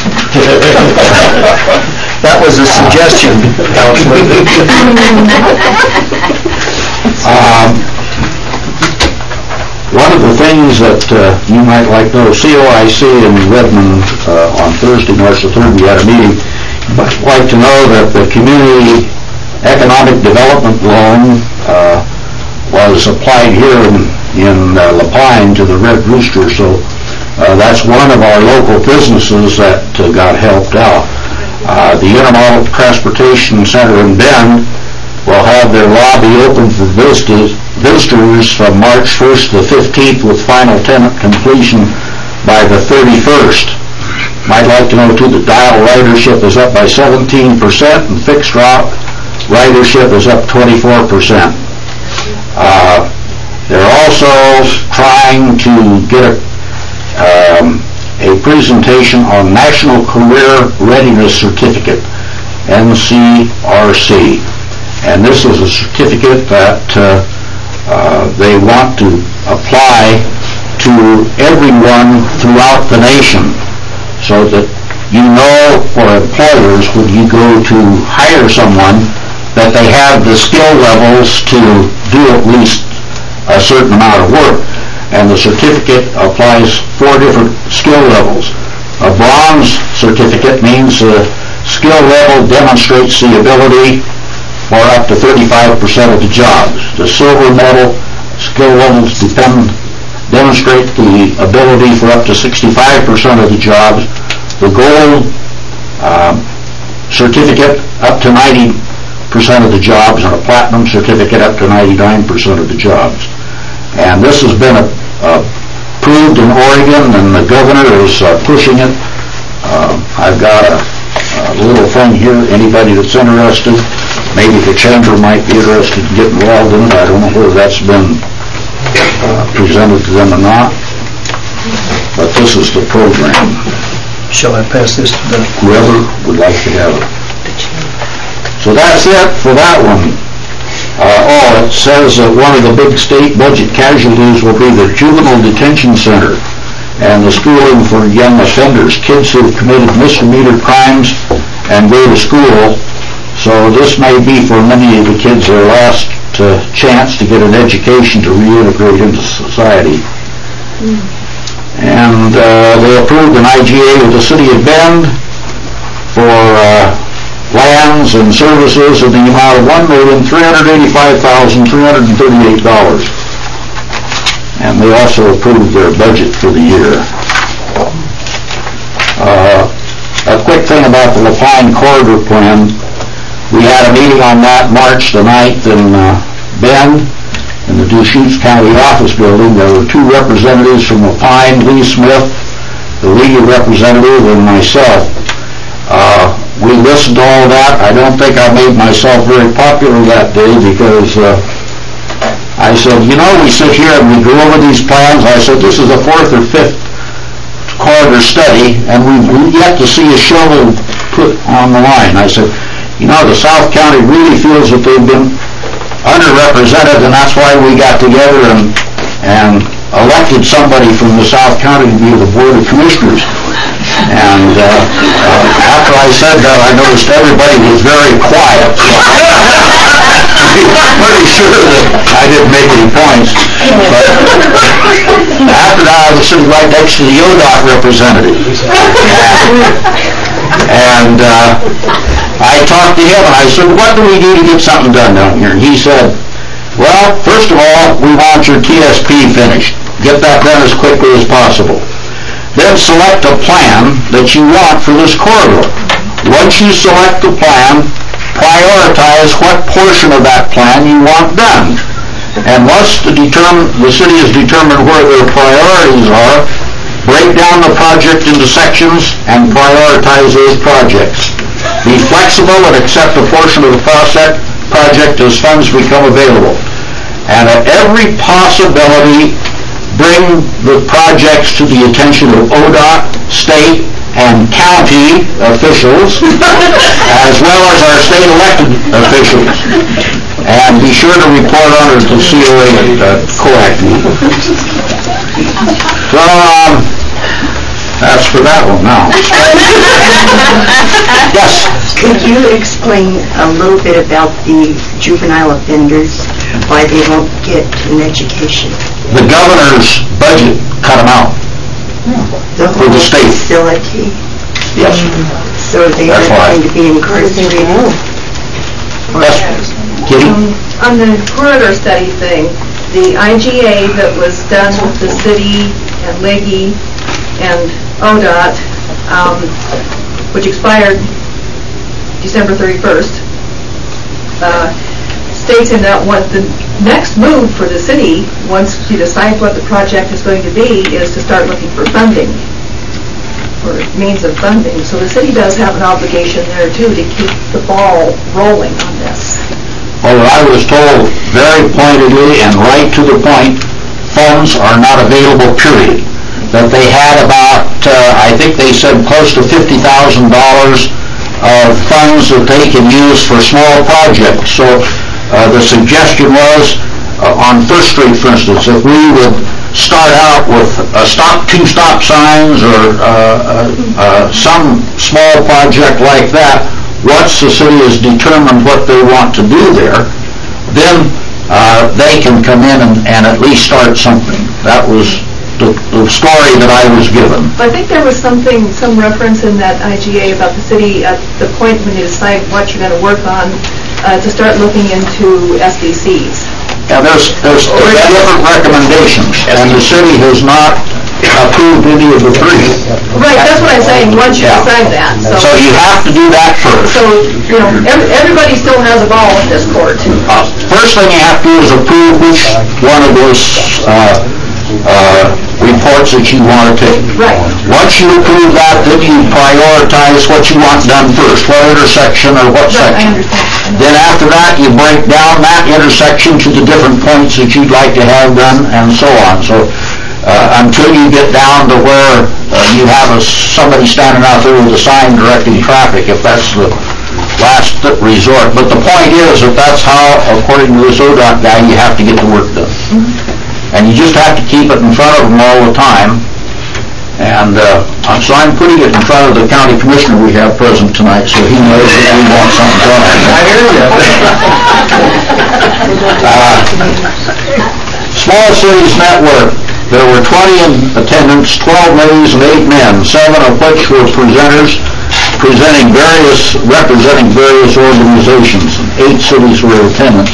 That was a suggestion, Councilman. One of the things that you might like to know, COIC in Redmond on Thursday, March the 3rd, we had a meeting. I'd like to know that the Community Economic Development Loan was applied here in La Pine to the Red Rooster, so that's one of our local businesses that got helped out. The Intermodal Transportation Center in Bend will have their lobby open for visitors from March 1st to the 15th with final tenant completion by the 31st. I'd like to know too that dial ridership is up by 17% and fixed route ridership is up 24%. They're also trying to get a presentation on National Career Readiness Certificate, NCRC. And this is a certificate that they want to apply to everyone throughout the nation so that you know for employers when you go to hire someone that they have the skill levels to do at least a certain amount of work. And the certificate applies 4 different skill levels. A bronze certificate means the skill level demonstrates the ability for up to 35% of the jobs. The silver medal skill levels demonstrate the ability for up to 65% of the jobs. The gold certificate up to 90% of the jobs, and a platinum certificate up to 99% of the jobs. And this has been approved in Oregon, and the governor is pushing it. I've got a little thing here, anybody that's interested. maybe the chamber might be interested in getting involved in it. I don't know whether that's been presented to them or not, but this is the program. Shall I pass this to the... Whoever would like to have it. So that's it for that one. It says that one of the big state budget casualties will be the juvenile detention center and the schooling for young offenders, kids who have committed misdemeanor crimes and go to school. So this may be for many of the kids their last chance to get an education to reintegrate into society. And they approved an IGA with the City of Bend for lands and services in the amount of $1,385,338. And they also approved their budget for the year. A quick thing about the LaPine Corridor Plan. We had a meeting on that March the 9th in Bend, in the Deschutes County Office Building. There were two representatives from LaPine, Lee Smith, the legal representative, and myself. We listened to all that. I don't think I made myself very popular that day because I said, you know, we sit here and we go over these plans. I said, this is the fourth or fifth corridor study, and we've yet to see a shovel put on the line. I said, you know, the South County really feels that they've been underrepresented, and that's why we got together and elected somebody from the South County to be the Board of Commissioners. And after I said that, I noticed everybody was very quiet. I'm pretty sure that I didn't make any points. But after that, I was sitting right next to the ODOT representative. And I talked to him, and I said, what do we do to get something done down here? And he said, well, first of all, we want your TSP finished. Get that done as quickly as possible. Then select a plan that you want for this corridor. Once you select the plan, prioritize what portion of that plan you want done. And once the city has determined where their priorities are, break down the project into sections and prioritize those projects. Be flexible and accept a portion of the project as funds become available. And at every possibility, bring the projects to the attention of ODOT, state, and county officials, as well as our state elected officials. And be sure to report on it to COA correctly. So, that's for that one now. Yes? Could you explain a little bit about the juvenile offenders, why they won't get an education? The governor's budget cut them out. For the state. Facility? Yes. So they are going to be incarcerated? Yes. Kitty? On the corridor study thing, the IGA that was done with the city and Leggy and ODOT, which expired December 31st, states in that what the next move for the city, once you decide what the project is going to be, is to start looking for funding, or means of funding. So the city does have an obligation there too to keep the ball rolling on this. Well, I was told very pointedly and right to the point, funds are not available, period. That they had about, I think they said close to $50,000 of funds that they can use for small projects. So the suggestion was, on First Street, for instance, if we would start out with two stop signs or some small project like that, once the city has determined what they want to do there, then they can come in and at least start something. That was the story that I was given. I think there was some reference in that IGA about the city at the point when you decide what you're going to work on to start looking into SDCs. Yeah, there's different recommendations, and the city has not approved any of the three. Right, that's what I'm saying, once you decide that. So you have to do that first. So, you know, everybody still has a ball in this court. First thing you have to do is approve which one of those reports that you want to take. Right. Once you approve that, then you prioritize what you want done first, what intersection or what Right, I section. understand. Then after that, you break down that intersection to the different points that you'd like to have done, and so on. So until you get down to where you have somebody standing out there with a sign directing traffic, if that's the last resort. But the point is that that's how, according to this ODOT guy, you have to get the work done. And you just have to keep it in front of them all the time. And so I'm putting it in front of the county commissioner we have present tonight, so he knows that we want something done. I hear you. Small Cities Network. There were 20 in attendance, 12 ladies and 8 men, 7 of which were presenters representing various organizations. 8 cities were in attendance.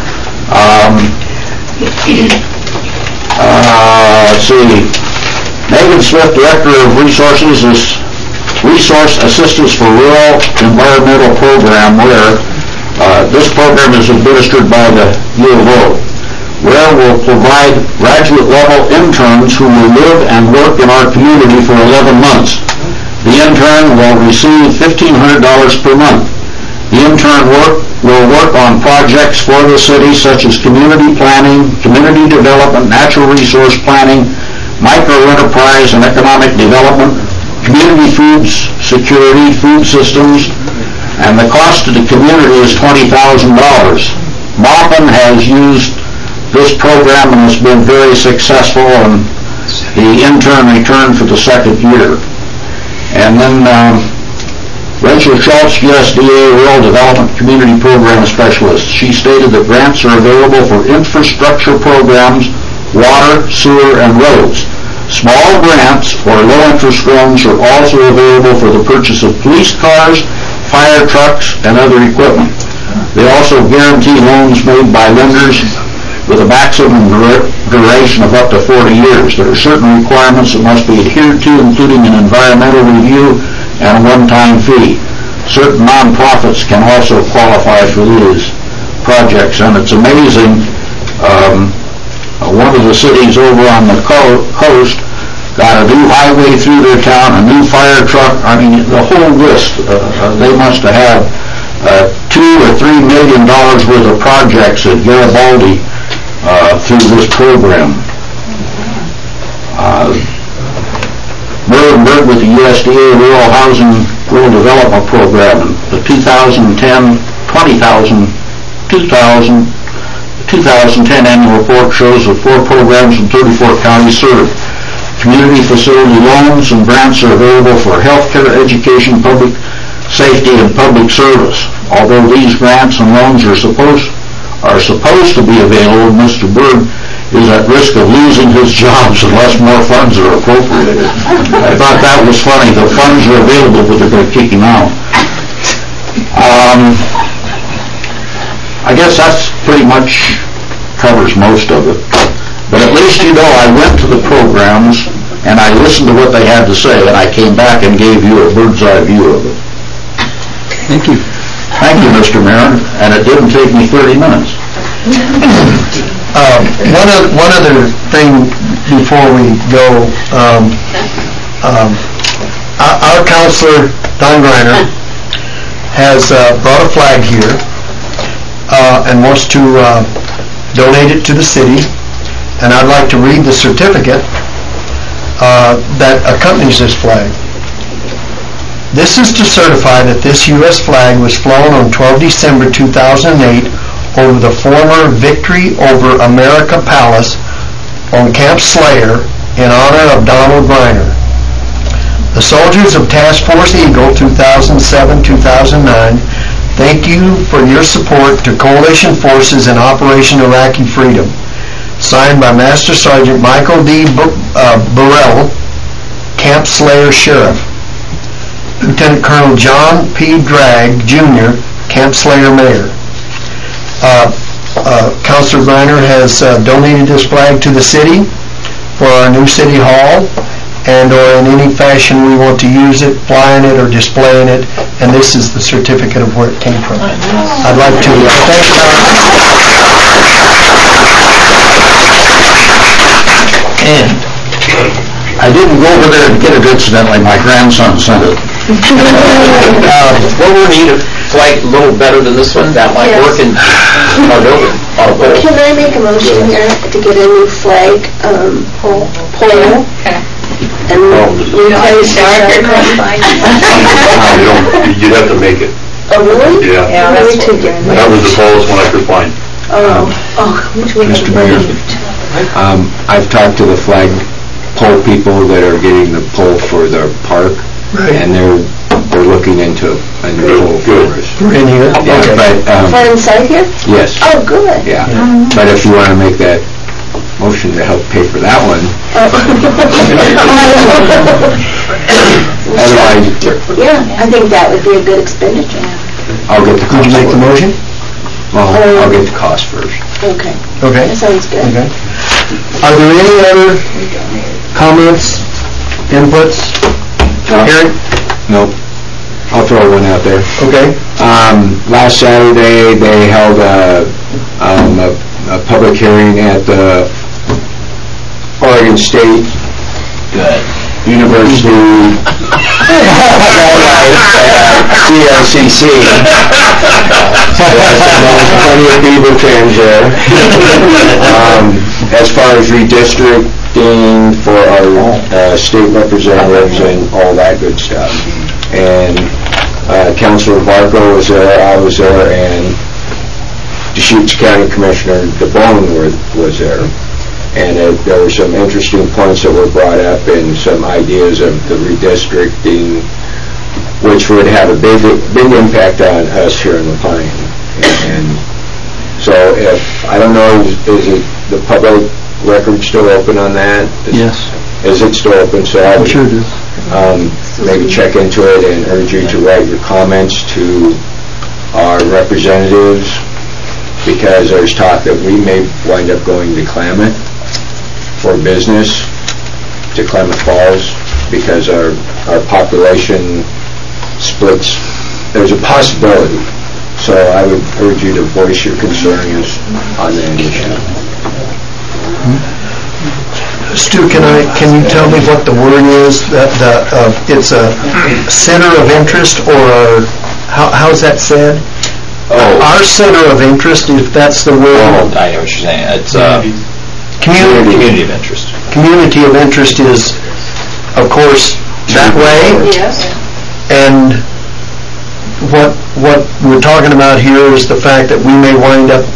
Let's see. Megan Smith, Director of Resource Assistance for Rural Environmental Program, WARE. This program is administered by the U of O. WARE will provide graduate-level interns who will live and work in our community for 11 months. The intern will receive $1,500 per month. The intern will work on projects for the city such as community planning, community development, natural resource planning, micro-enterprise and economic development, community food security, food systems, and the cost to the community is $20,000. Maupin has used this program and has been very successful, and the intern returned for the 2nd year. And then Rachel Schultz, USDA Rural Development Community Program Specialist. She stated that grants are available for infrastructure programs, water, sewer, and roads. Small grants or low-interest loans are also available for the purchase of police cars, fire trucks, and other equipment. They also guarantee loans made by lenders with a maximum duration of up to 40 years. There are certain requirements that must be adhered to, including an environmental review and a one-time fee. Certain nonprofits can also qualify for these projects, and it's amazing. One of the cities over on the coast got a new highway through their town, a new fire truck. I mean, the whole list. They must have $2 or $3 million worth of projects at Garibaldi through this program. Muhlenberg with the USDA Rural Housing Rural Development Program. The 2010 annual report shows that 4 programs in 34 counties served. Community facility loans and grants are available for healthcare, education, public safety, and public service. Although these grants and loans are supposed to be available, Mr. Berg is at risk of losing his jobs unless more funds are appropriated. I thought that was funny. The funds are available, but they're going to kick him out. I guess that's pretty much covers most of it. But at least you know I went to the programs and I listened to what they had to say, and I came back and gave you a bird's eye view of it. Thank you. Thank you, Mr. Mayor, and it didn't take me 30 minutes. One other thing before we go, our counselor, Don Greiner, has brought a flag here and wants to donate it to the city, and I'd like to read the certificate that accompanies this flag. This is to certify that this U.S. flag was flown on 12 December 2008 over the former Victory Over America Palace on Camp Slayer in honor of Donald Greiner. The soldiers of Task Force Eagle 2007-2009 thank you for your support to coalition forces in Operation Iraqi Freedom. Signed by Master Sergeant Michael D. Burrell, Camp Slayer Sheriff. Lieutenant Colonel John P. Dragg, Jr., Camp Slayer Mayor. Councilor Greiner has donated this flag to the city for our new city hall, and or in any fashion we want to use it, flying it or displaying it, and this is the certificate of where it came from. I'd like to thank didn't go over there to get it incidentally, my grandson sent it. What we need a flag a little better than this one, that might work in our building. Can I make a motion here to get a new flag pole? And replace our... You'd have to make it. Oh, really? Yeah. That's too good. That was the tallest one I could find. Mr. Mayor, I've talked to the flag pole people that are getting the pole for the park, and they're looking into a new pole for us. In here? Yeah, but, For inside here? yes. Oh, good. Yeah, but if you want to make that motion to help pay for that one, otherwise, Yeah, I think that would be a good expenditure. I'll get the cost. Could you make the motion? Well, I'll get the cost first. Okay, Okay. that sounds good. Okay. Are there any other comments, inputs? Eric? Nope. I'll throw one out there. Okay. Last Saturday, they held a public hearing at the Oregon State University CRCC. Plenty of Beaver fans there. As far as redistricting for our state representatives and all that good stuff. And Councilor Varco was there, I was there, and Deschutes County Commissioner DeBone was there. And there were some interesting points that were brought up and some ideas of the redistricting, which would have a big impact on us here in La Pine. And so I don't know, is it the public record still open on that? Yes. Is it still open? So I would Sure it is. maybe check into it and urge you to write your comments to our representatives, because there's talk that we may wind up going to Klamath for business, to Klamath Falls, because our population splits. There's a possibility. So I would urge you to voice your concerns on that issue. Stu, can you tell me what the word is? It's a center of interest, or how's that said? Our center of interest, if that's the word. I know what you're saying. It's Community of interest. Community of interest is, of course, that way. Yes. And what we're talking about here is the fact that we may wind up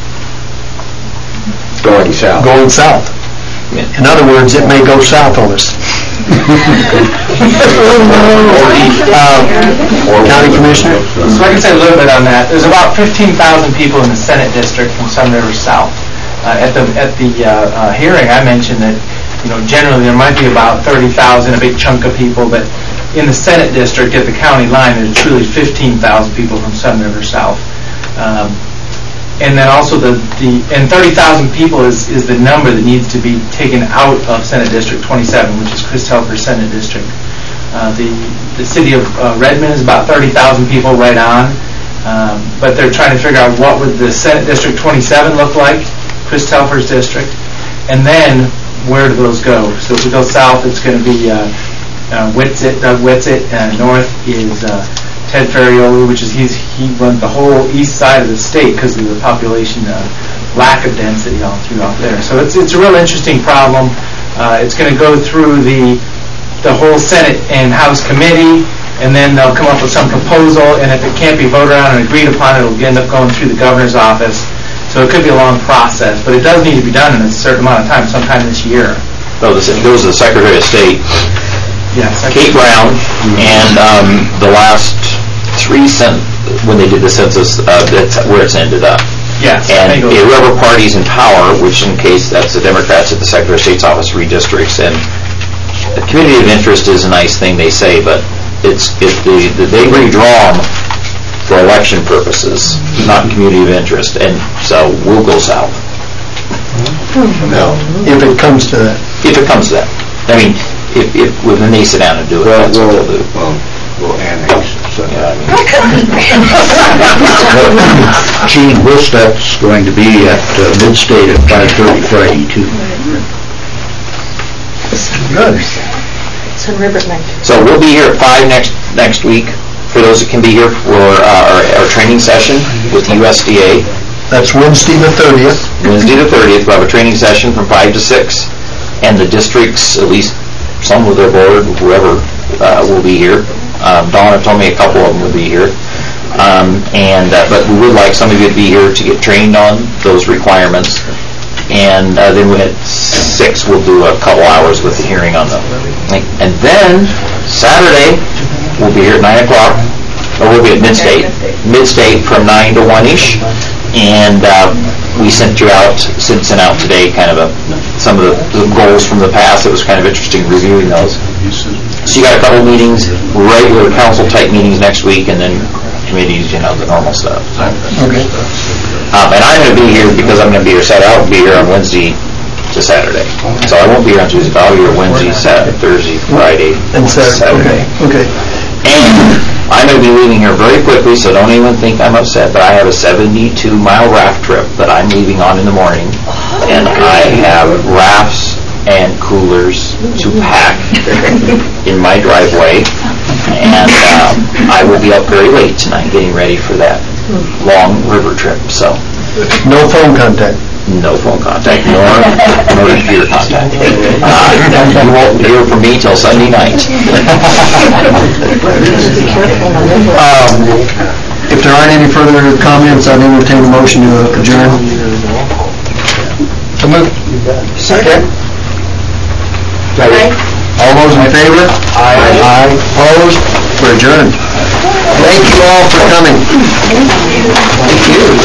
Going south. In other words, it may go south on us. County Commissioner? So I can say a little bit on that. There's about 15,000 people in the Senate District from Sun River South. At the hearing, I mentioned that, generally there might be about 30,000, a big chunk of people, but in the Senate District at the county line, there's truly 15,000 people from Sun River South. And then also and 30,000 people is the number that needs to be taken out of Senate District 27, which is Chris Telfer's Senate District. The city of Redmond is about 30,000 people right on, but they're trying to figure out what would the Senate District 27 look like, Chris Telfer's district, and then where do those go? So if we go south, it's going to be Doug Whitsitt, and north is Ted Ferrioli, which is he runs the whole east side of the state because of the population lack of density all throughout there. So it's a real interesting problem. It's going to go through the whole Senate and House committee, and then they'll come up with some proposal, and if it can't be voted on and agreed upon, it'll end up going through the governor's office. So it could be a long process, but it does need to be done in a certain amount of time, sometime this year. No, it goes to the Secretary of State, Kate Brown, and the last when they did the census, that's where it's ended up. Yes. And whoever party's in power, which in case that's the Democrats at the Secretary of State's office, redistricts. And the community of interest is a nice thing, they say, but they redraw them for election purposes, not community of interest, and so we'll go south. No. If it comes to that. If it comes to that. I mean, when they sit down and do it, that's what they'll do. We'll annex. So. Yeah, Gene Wilstadt's going to be at Mid-State at 5:30 Friday, too. Good. It's on Riverbank. So we'll be here at 5 next week, for those that can be here for our training session with USDA. That's Wednesday the 30th. Wednesday the 30th, we'll have a training session from 5 to 6, and the districts, at least some of their board, whoever, will be here. Donna told me a couple of them will be here. But we would like some of you to be here to get trained on those requirements. And then at 6, we'll do a couple hours with the hearing on them. And then Saturday, we'll be here at 9 o'clock, or we'll be at Mid-State from 9 to 1-ish. And we sent out today kind of some of the goals from the past. It was kind of interesting reviewing those. So you got a couple meetings, regular council-type meetings next week, and then committees, the normal stuff. Okay. And I'm going to be here because I'm going to be here Saturday. I'll be here on Wednesday to Saturday. So I won't be here on Tuesday, but I'll be here Wednesday, Saturday, Thursday, Friday, And Saturday. Okay. And I'm going to be leaving here very quickly, so don't even think I'm upset, but I have a 72-mile raft trip that I'm leaving on in the morning. And I have rafts and coolers to pack in my driveway. And I will be up very late tonight getting ready for that long river trip. So No phone contact. no phone contact, nor computer contact. You won't hear from me till Sunday night. If there aren't any further comments, I'd entertain a motion to adjourn. So moved. Second. All those in favor? Aye. Opposed? We're adjourned. Thank you all for coming. Thank you.